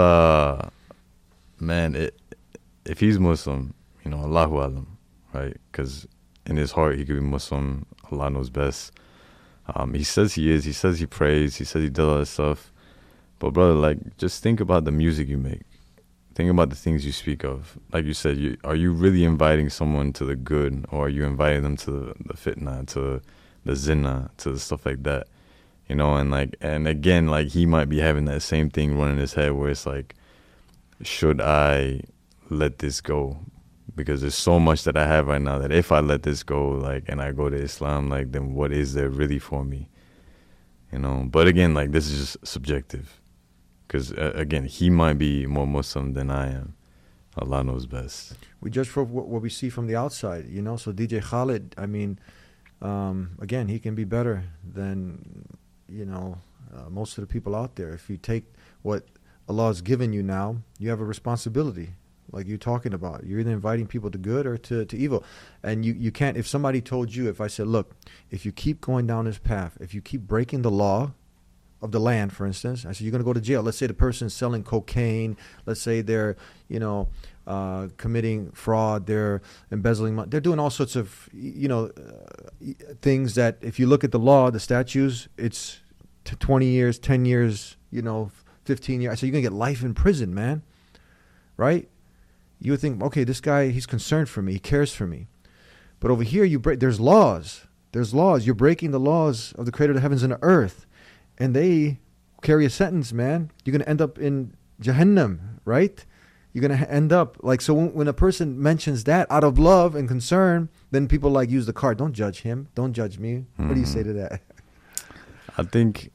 man, if he's Muslim, you know, Allahu Alam, right? Because in his heart, he could be Muslim. Allah knows best. He says he is. He says he prays. He says he does all that stuff. But, brother, like, just think about the music you make. Think about the things you speak of. Like you said, are you really inviting someone to the good, or are you inviting them to the fitna, to the zina, to the stuff like that? You know, and again, like, he might be having that same thing running his head where it's like, should I let this go? Because there's so much that I have right now that if I let this go, like, and I go to Islam, like, then what is there really for me? You know, but again, like, this is just subjective. Because, again, he might be more Muslim than I am. Allah knows best. We judge for what we see from the outside, you know. So DJ Khaled, I mean, again, he can be better than, most of the people out there. If you take what Allah has given you now, you have a responsibility, like you're talking about. You're either inviting people to good or to evil. And you can't, if somebody told you, if I said, look, if you keep going down this path, if you keep breaking the law of the land, for instance, I said, you're going to go to jail. Let's say the person's selling cocaine. Let's say they're, committing fraud. They're embezzling money. They're doing all sorts of, things that if you look at the law, the statutes, it's 20 years, 10 years, 15 years. I said, you're going to get life in prison, man. Right? You would think, okay, this guy, he's concerned for me. He cares for me. But over here, there's laws. There's laws. You're breaking the laws of the creator of the heavens and the earth. And they carry a sentence, man. You're going to end up in Jahannam, right? You're going to end up so when a person mentions that out of love and concern, then people use the card. Don't judge him. Don't judge me. What do you say to that? I think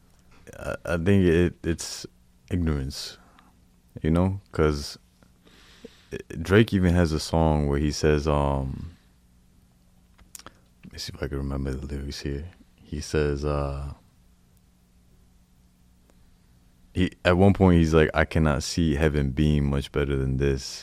it's ignorance, because Drake even has a song where he says, let me see if I can remember the lyrics here. He says, at one point he's like, I cannot see heaven being much better than this.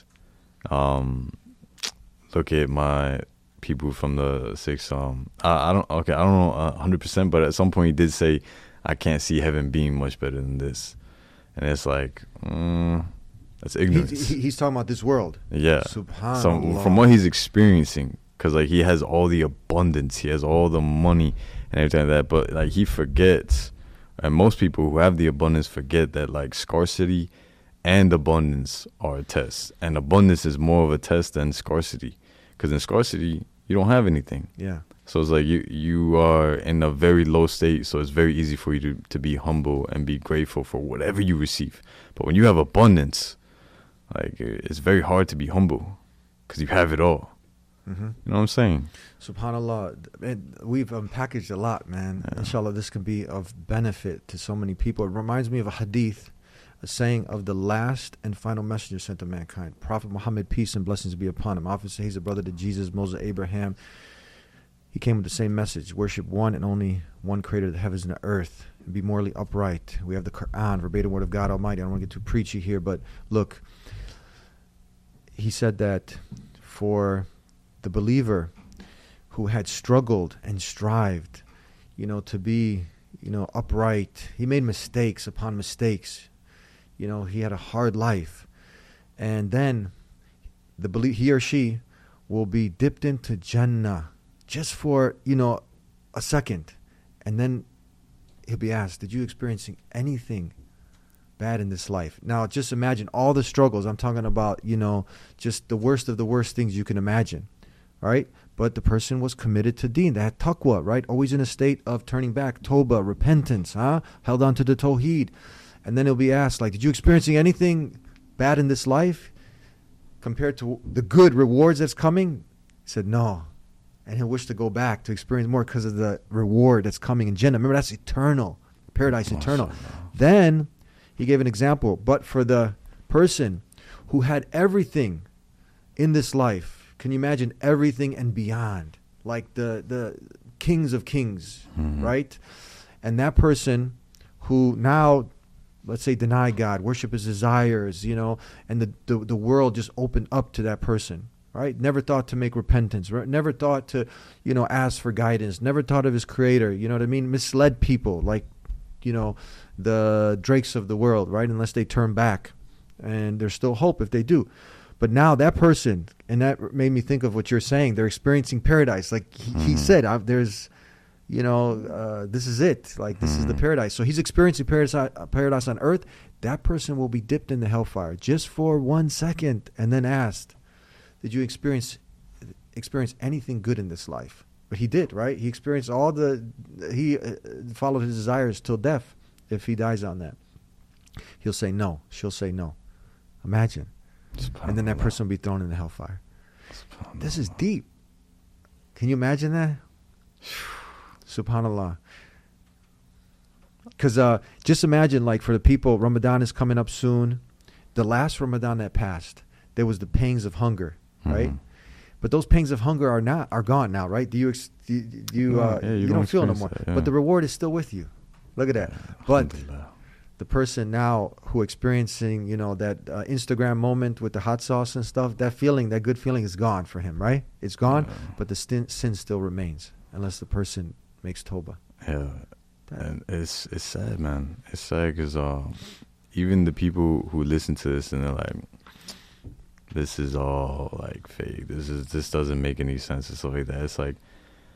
Look at my people from the six. I don't know 100%, but at some point he did say, I can't see heaven being much better than this. And it's like, that's ignorance. He's talking about this world. Yeah. Subhanallah. So from what he's experiencing, because he has all the abundance, he has all the money and everything like that, but he forgets. And most people who have the abundance forget that scarcity and abundance are a test. And abundance is more of a test than scarcity. Because in scarcity, you don't have anything. Yeah. So it's you are in a very low state, so it's very easy for you to be humble and be grateful for whatever you receive. But when you have abundance, it's very hard to be humble because you have it all. Mm-hmm. You know what I'm saying? SubhanAllah. Man, we've unpackaged a lot, man. Yeah. Inshallah, this can be of benefit to so many people. It reminds me of a hadith, a saying of the last and final messenger sent to mankind. Prophet Muhammad, peace and blessings be upon him. Obviously, he's a brother to Jesus, Moses, Abraham. He came with the same message. Worship one and only one creator of the heavens and the earth. And be morally upright. We have the Quran, verbatim word of God Almighty. I don't want to get too preachy here, but look. He said that for the believer who had struggled and strived, to be, upright. He made mistakes upon mistakes. He had a hard life. And then he or she will be dipped into Jannah just for, a second. And then he'll be asked, did you experience anything bad in this life? Now, just imagine all the struggles. I'm talking about, just the worst of the worst things you can imagine. All right? But the person was committed to deen. They had taqwa, right? Always in a state of turning back, tawbah, repentance, held on to the tawheed. And then he'll be asked, did you experience anything bad in this life compared to the good rewards that's coming? He said, no. And he'll wish to go back to experience more because of the reward that's coming in Jannah. Remember, that's eternal. Paradise, eternal. Then he gave an example. But for the person who had everything in this life, can you imagine everything and beyond? Like the kings of kings, right? And that person who now, let's say, deny God, worship his desires, and the world just opened up to that person, right? Never thought to make repentance, right? Never thought to, ask for guidance, never thought of his creator, you know what I mean? Misled people like, the Drakes of the world, right? Unless they turn back. And there's still hope if they do. But now that person, and that made me think of what you're saying, they're experiencing paradise. Like he said, there's, this is it. Like this is the paradise. So he's experiencing paradise on earth. That person will be dipped in the hellfire just for 1 second and then asked, did you experience anything good in this life? But he did, right? He experienced he followed his desires till death. If he dies on that, he'll say no. She'll say no. Imagine. And then that person will be thrown in the hellfire. This is deep. Can you imagine that? SubhanAllah. Because just imagine, for the people, Ramadan is coming up soon. The last Ramadan that passed, there was the pangs of hunger, right? But those pangs of hunger are gone now, right? Do you you don't feel no more. That, yeah. But the reward is still with you. Look at that. But the person now who experiencing, that Instagram moment with the hot sauce and stuff, that good feeling is gone for him, right? It's gone, but the sin still remains unless the person makes tawbah. Yeah, and it's sad, man. It's sad because even the people who listen to this and they're like, this is all like fake. This doesn't make any sense and stuff like that. It's like,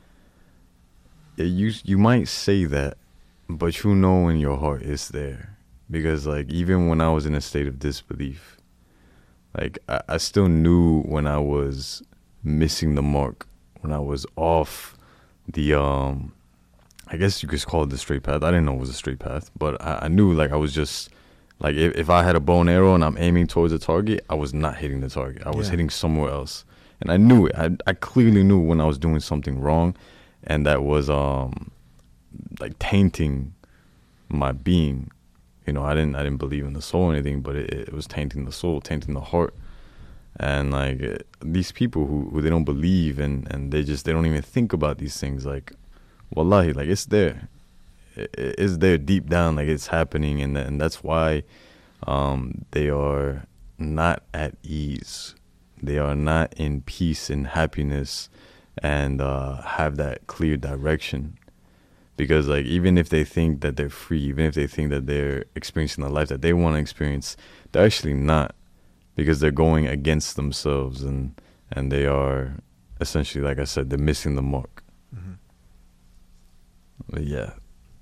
you might say that, but you know in your heart it's there. Because like even when I was in a state of disbelief, like I still knew when I was missing the mark, when I was off the I guess you could call it the straight path. I didn't know it was a straight path, but I knew like I was just like if I had a bow and arrow and I'm aiming towards a target, I was not hitting the target. I was hitting somewhere else. And I knew it. I clearly knew when I was doing something wrong, and that was like tainting my being. I didn't believe in the soul or anything, but it was tainting the soul, tainting the heart. And like these people who they don't believe and they don't even think about these things, like wallahi, like it's there. It's there deep down, like it's happening, and that's why they are not at ease. They are not in peace and happiness and have that clear direction. Because like even if they think that they're free, even if they think that they're experiencing the life that they want to experience, they're actually not, because they're going against themselves and they are essentially, like I said, they're missing the mark. Mm-hmm. But yeah.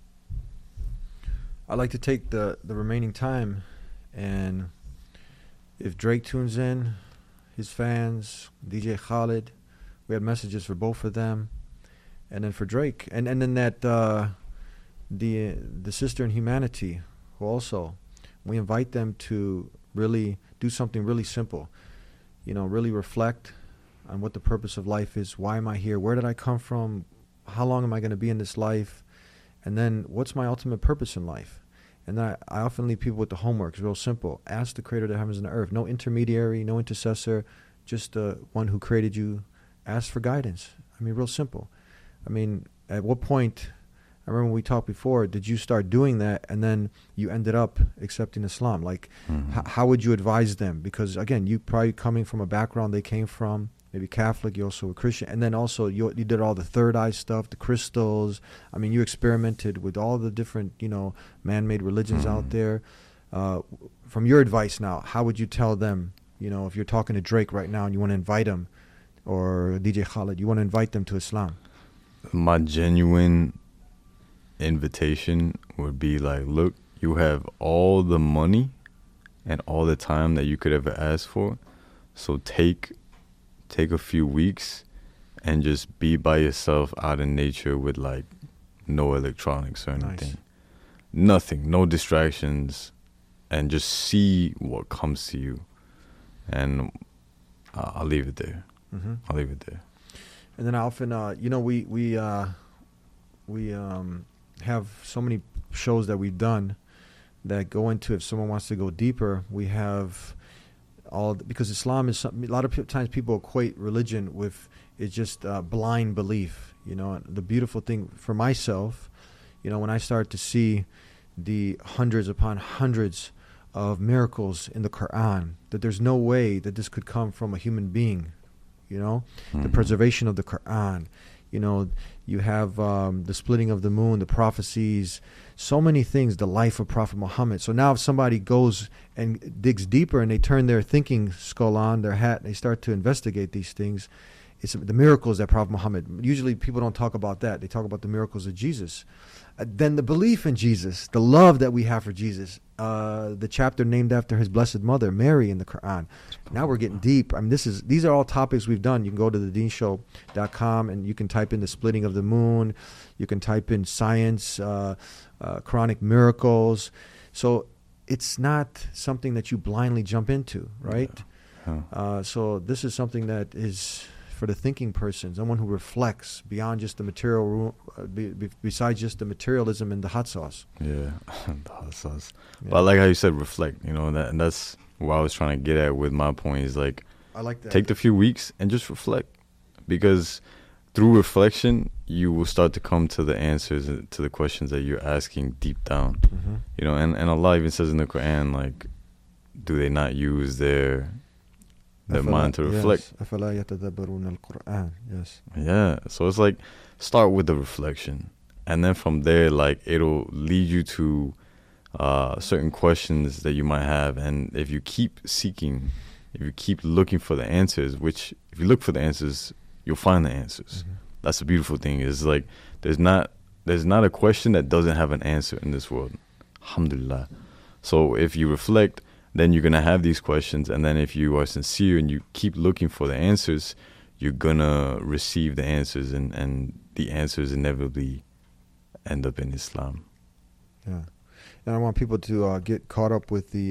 I'd like to take the remaining time, and if Drake tunes in, his fans, DJ Khaled, we had messages for both of them. And then for Drake, and then that the sister in humanity, who also, we invite them to really do something really simple, really reflect on what the purpose of life is. Why am I here? Where did I come from? How long am I going to be in this life? And then what's my ultimate purpose in life? And I often leave people with the homework. It's real simple. Ask the creator of the heavens and the earth. No intermediary, no intercessor, just the one who created you. Ask for guidance. Real simple. At what point, I remember when we talked before, did you start doing that and then you ended up accepting Islam? Like, how would you advise them? Because, again, you probably coming from a background they came from, maybe Catholic, you also were Christian, and then also you did all the third eye stuff, the crystals. You experimented with all the different, man-made religions out there. From your advice now, how would you tell them, if you're talking to Drake right now and you want to invite him, or DJ Khaled, you want to invite them to Islam? My genuine invitation would be like, look, you have all the money and all the time that you could ever ask for. So take a few weeks and just be by yourself out in nature with like no electronics or anything. Nice. Nothing, no distractions, and just see what comes to you. And I'll leave it there. Mm-hmm. I'll leave it there. And then often, we have so many shows that we've done that go into, if someone wants to go deeper, we have because Islam is something, a lot of times people equate religion with, it's just blind belief. The beautiful thing for myself, when I start to see the hundreds upon hundreds of miracles in the Quran, that there's no way that this could come from a human being. The preservation of the Quran, you have the splitting of the moon, the prophecies, so many things, the life of Prophet Muhammad. So now if somebody goes and digs deeper and they turn their thinking skull on, their hat, and they start to investigate these things, it's the miracles that Prophet Muhammad, usually people don't talk about that. They talk about the miracles of Jesus. Then the belief in Jesus, the love that we have for Jesus, the chapter named after his blessed mother, Mary, in the Quran. Now we're getting deep. These are all topics we've done. You can go to thedeenshow.com and you can type in the splitting of the moon. You can type in science, Quranic miracles. So it's not something that you blindly jump into, right? Yeah. So this is something that is for the thinking person, someone who reflects beyond just the material, besides just the materialism and the hot sauce. Yeah, the hot sauce. Yeah. But I like how you said reflect, and that's what I was trying to get at with my point is like, I like that. take the few weeks and just reflect. because through reflection, you will start to come to the answers to the questions that you're asking deep down. Mm-hmm. You know, and Allah even says in the Quran, like, do they not use their mind to reflect? Yes. أَفَلَا يَتَدَبَّرُونَ الْقُرْآنَ. Yes. Yeah. So it's like, start with the reflection. And then from there, like, it'll lead you to certain questions that you might have. And if you keep seeking, if you keep looking for the answers, which if you look for the answers, you'll find the answers. Mm-hmm. That's the beautiful thing. Is like, there's not a question that doesn't have an answer in this world. Alhamdulillah. So if you reflect, then you're going to have these questions. And then if you are sincere and you keep looking for the answers, you're going to receive the answers. And the answers inevitably end up in Islam. Yeah. And I want people to get caught up with the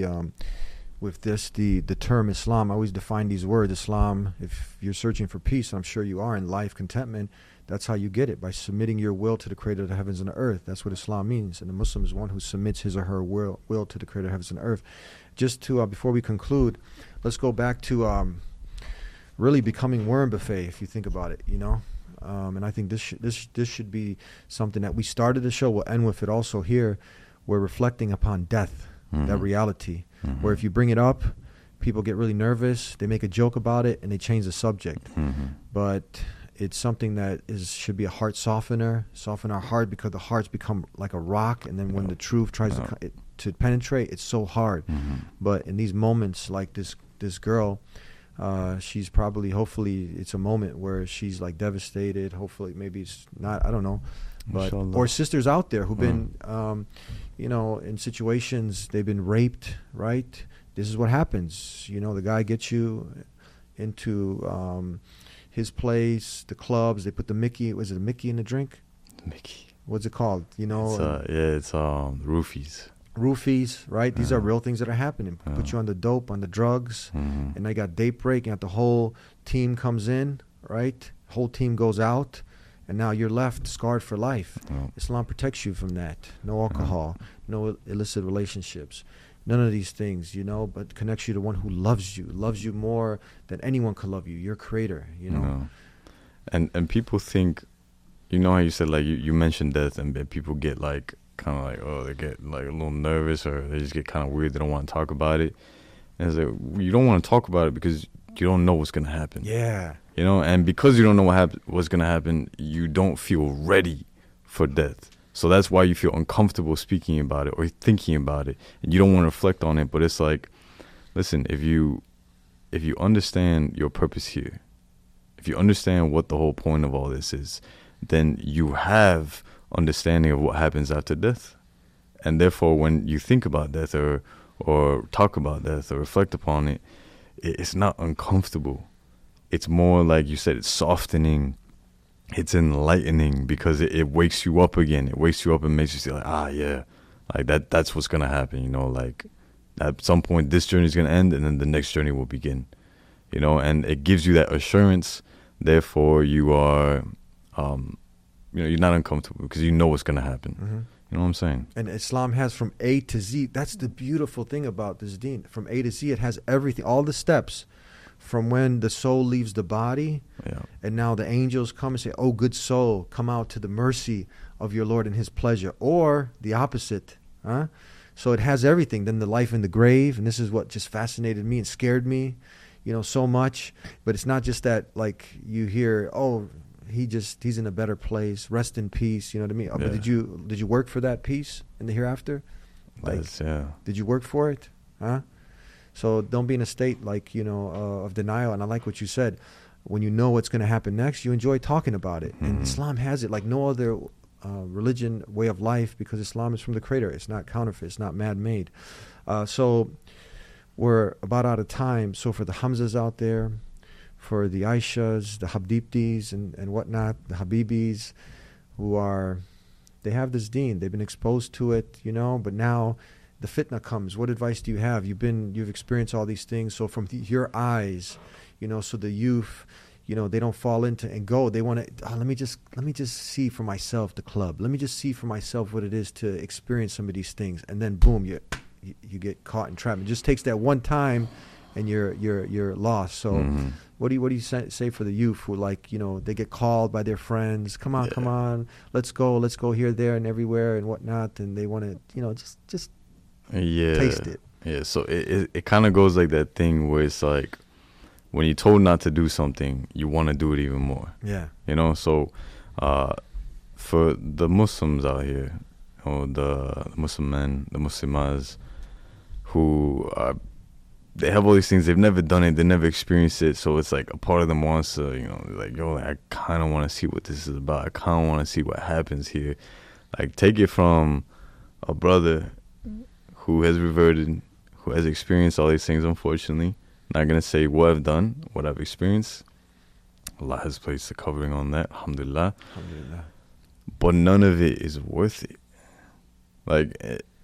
term Islam. I always define these words. Islam, if you're searching for peace, I'm sure you are, in life, contentment, that's how you get it, by submitting your will to the creator of the heavens and the earth. That's what Islam means. And the Muslim is one who submits his or her will to the creator of the heavens and the earth. Just to, before we conclude, let's go back to really becoming worm buffet, if you think about it, you know. And I think this should be something that we started the show, we'll end with it also here. We're reflecting upon death, that reality, where if you bring it up, people get really nervous, they make a joke about it, and they change the subject. But it's something that should be a heart softener, soften our heart, because the hearts become like a rock, and then when the truth tries to penetrate, it's so hard. But in these moments, like this girl, she's probably, hopefully it's a moment where she's like devastated. Hopefully, maybe it's not, I don't know. But or sisters out there who've been you know, in situations, they've been raped, right? This is what happens. You know, the guy gets you into his place, the clubs, they put the Mickey, was it a Mickey in the drink? Mickey. What's it called? You know? It's roofies. Roofies, right? These are real things that are happening. Put you on the dope, on the drugs, and they got date break, and the whole team comes in, right? Whole team goes out, and now you're left scarred for life. Islam protects you from that. No alcohol, no illicit relationships, none of these things, you know, but connects you to one who loves you more than anyone could love you, your creator, you know. And people think, you know how you said, like, you mentioned death, and people get like, kind of like, oh, they get like a little nervous, or they just get kind of weird, they don't want to talk about it. And it's like, you don't want to talk about it because you don't know what's going to happen. Yeah. You know, and because you don't know what's going to happen, you don't feel ready for death. So that's why you feel uncomfortable speaking about it or thinking about it, and you don't want to reflect on it. But it's like, listen, if you understand your purpose here, if you understand what the whole point of all this is, then you have understanding of what happens after death. And therefore, when you think about death or talk about death or reflect upon it, it's not uncomfortable. It's more, like you said, it's softening, it's enlightening, because it wakes you up again. It wakes you up and makes you say, like, yeah, like that's what's going to happen, you know, like at some point this journey is going to end, and then the next journey will begin, you know, and it gives you that assurance. Therefore, you are, you know, you're not uncomfortable because you know what's going to happen. You know what I'm saying? And Islam has from A to Z. That's the beautiful thing about this deen. From A to Z, it has everything, all the steps. From when the soul leaves the body, and now the angels come and say, oh, good soul, come out to the mercy of your Lord and his pleasure. Or the opposite. So it has everything. Then the life in the grave, and this is what just fascinated me and scared me, you know, so much. But it's not just that, like, you hear, oh, he's in a better place, rest in peace, you know what I mean? But did you work for that peace in the hereafter? Like, did you work for it? So don't be in a state, like, you know, of denial. And I like what you said. When you know what's going to happen next, you enjoy talking about it. And Islam has it like no other religion, way of life, because Islam is from the creator. It's not counterfeit. It's not man-made. So we're about out of time. So for the Hamzas out there, for the Aishas, the Habibtis and whatnot, the Habibis, they have this deen. They've been exposed to it, you know, but now the fitna comes. What advice do you have? You've experienced all these things. So from your eyes, you know, so the youth, you know, they don't fall into and go. They want to, let me just see for myself the club. Let me just see for myself what it is to experience some of these things. And then boom, you get caught in trap. It just takes that one time and you're lost. So what do you say for the youth who, like, you know, they get called by their friends, come on, let's go here, there, and everywhere and whatnot, and they want to, you know, just taste it. Yeah, so it kind of goes like that thing where it's like when you're told not to do something, you want to do it even more. Yeah. You know, so for the Muslims out here, or the Muslim men, the Muslimas, who they have all these things, they've never done it, they never experienced it, so it's like a part of them wants to, you know, like, yo, I kind of want to see what this is about. I kind of want to see what happens here. Like, take it from a brother who has reverted, who has experienced all these things, unfortunately. Not going to say what I've done, what I've experienced. Allah has placed a covering on that, alhamdulillah. Alhamdulillah. But none of it is worth it. Like,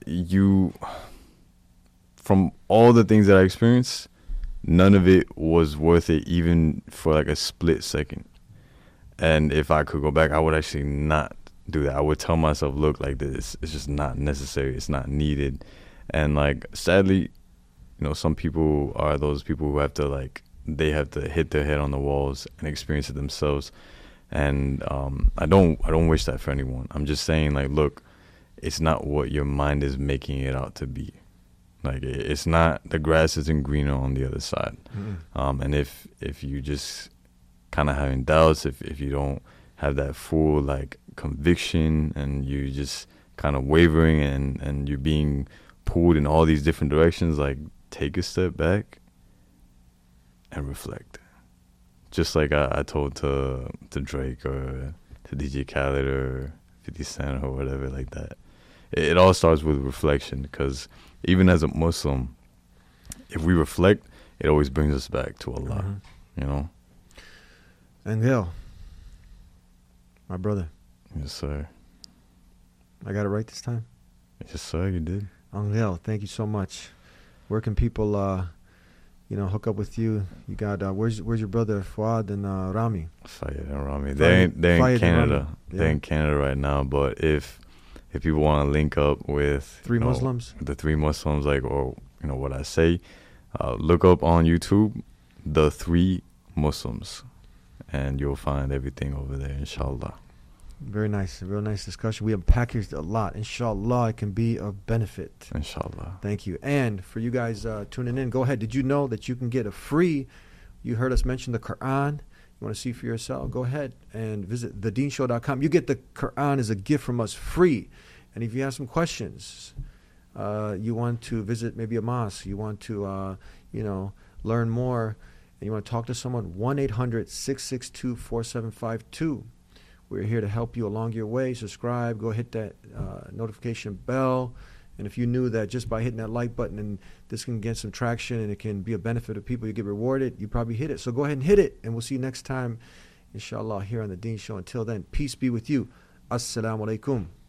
from all the things that I experienced, none of it was worth it, even for like a split second. And if I could go back, I would actually not do that. I would tell myself, look, like, this, it's just not necessary, it's not needed. And like, sadly, you know, some people are those people who have to, like, they have to hit their head on the walls and experience it themselves. And I don't wish that for anyone. I'm just saying, like, look, it's not what your mind is making it out to be. Like, it's not, the grass isn't greener on the other side. And if you just kind of having doubts, if you don't have that full, like, conviction, and you just kind of wavering and you're being pulled in all these different directions, like, take a step back and reflect. Just like I told to Drake or to DJ Khaled or 50 Cent or whatever like that. It all starts with reflection, because even as a Muslim, if we reflect, it always brings us back to Allah, you know? And my brother. Yes, sir. I got it right this time? Yes, sir, you did. Angel, thank you so much. Where can people, hook up with you? You got, where's your brother, Fuad and Rami? Fayed and Rami. They're in Canada. Yeah. They're in Canada right now, but if people want to link up with Muslims, the three Muslims, like, or, you know, what I say, look up on YouTube, The Three Muslims, and you'll find everything over there, inshallah. Very nice. A real nice discussion. We have packaged a lot. Inshallah, it can be of benefit. Inshallah. Thank you. And for you guys tuning in, go ahead. Did you know that you can get a free, you heard us mention the Quran, you want to see for yourself, go ahead and visit thedeenshow.com. You get the Quran as a gift from us free. And if you have some questions, you want to visit maybe a mosque, you want to, learn more, and you want to talk to someone, 1-800-662-4752. We're here to help you along your way. Subscribe. Go hit that notification bell. And if you knew that just by hitting that like button and this can get some traction and it can be a benefit to people, you get rewarded, you probably hit it. So go ahead and hit it. And we'll see you next time, inshallah, here on The Deen Show. Until then, peace be with you. Assalamu alaikum.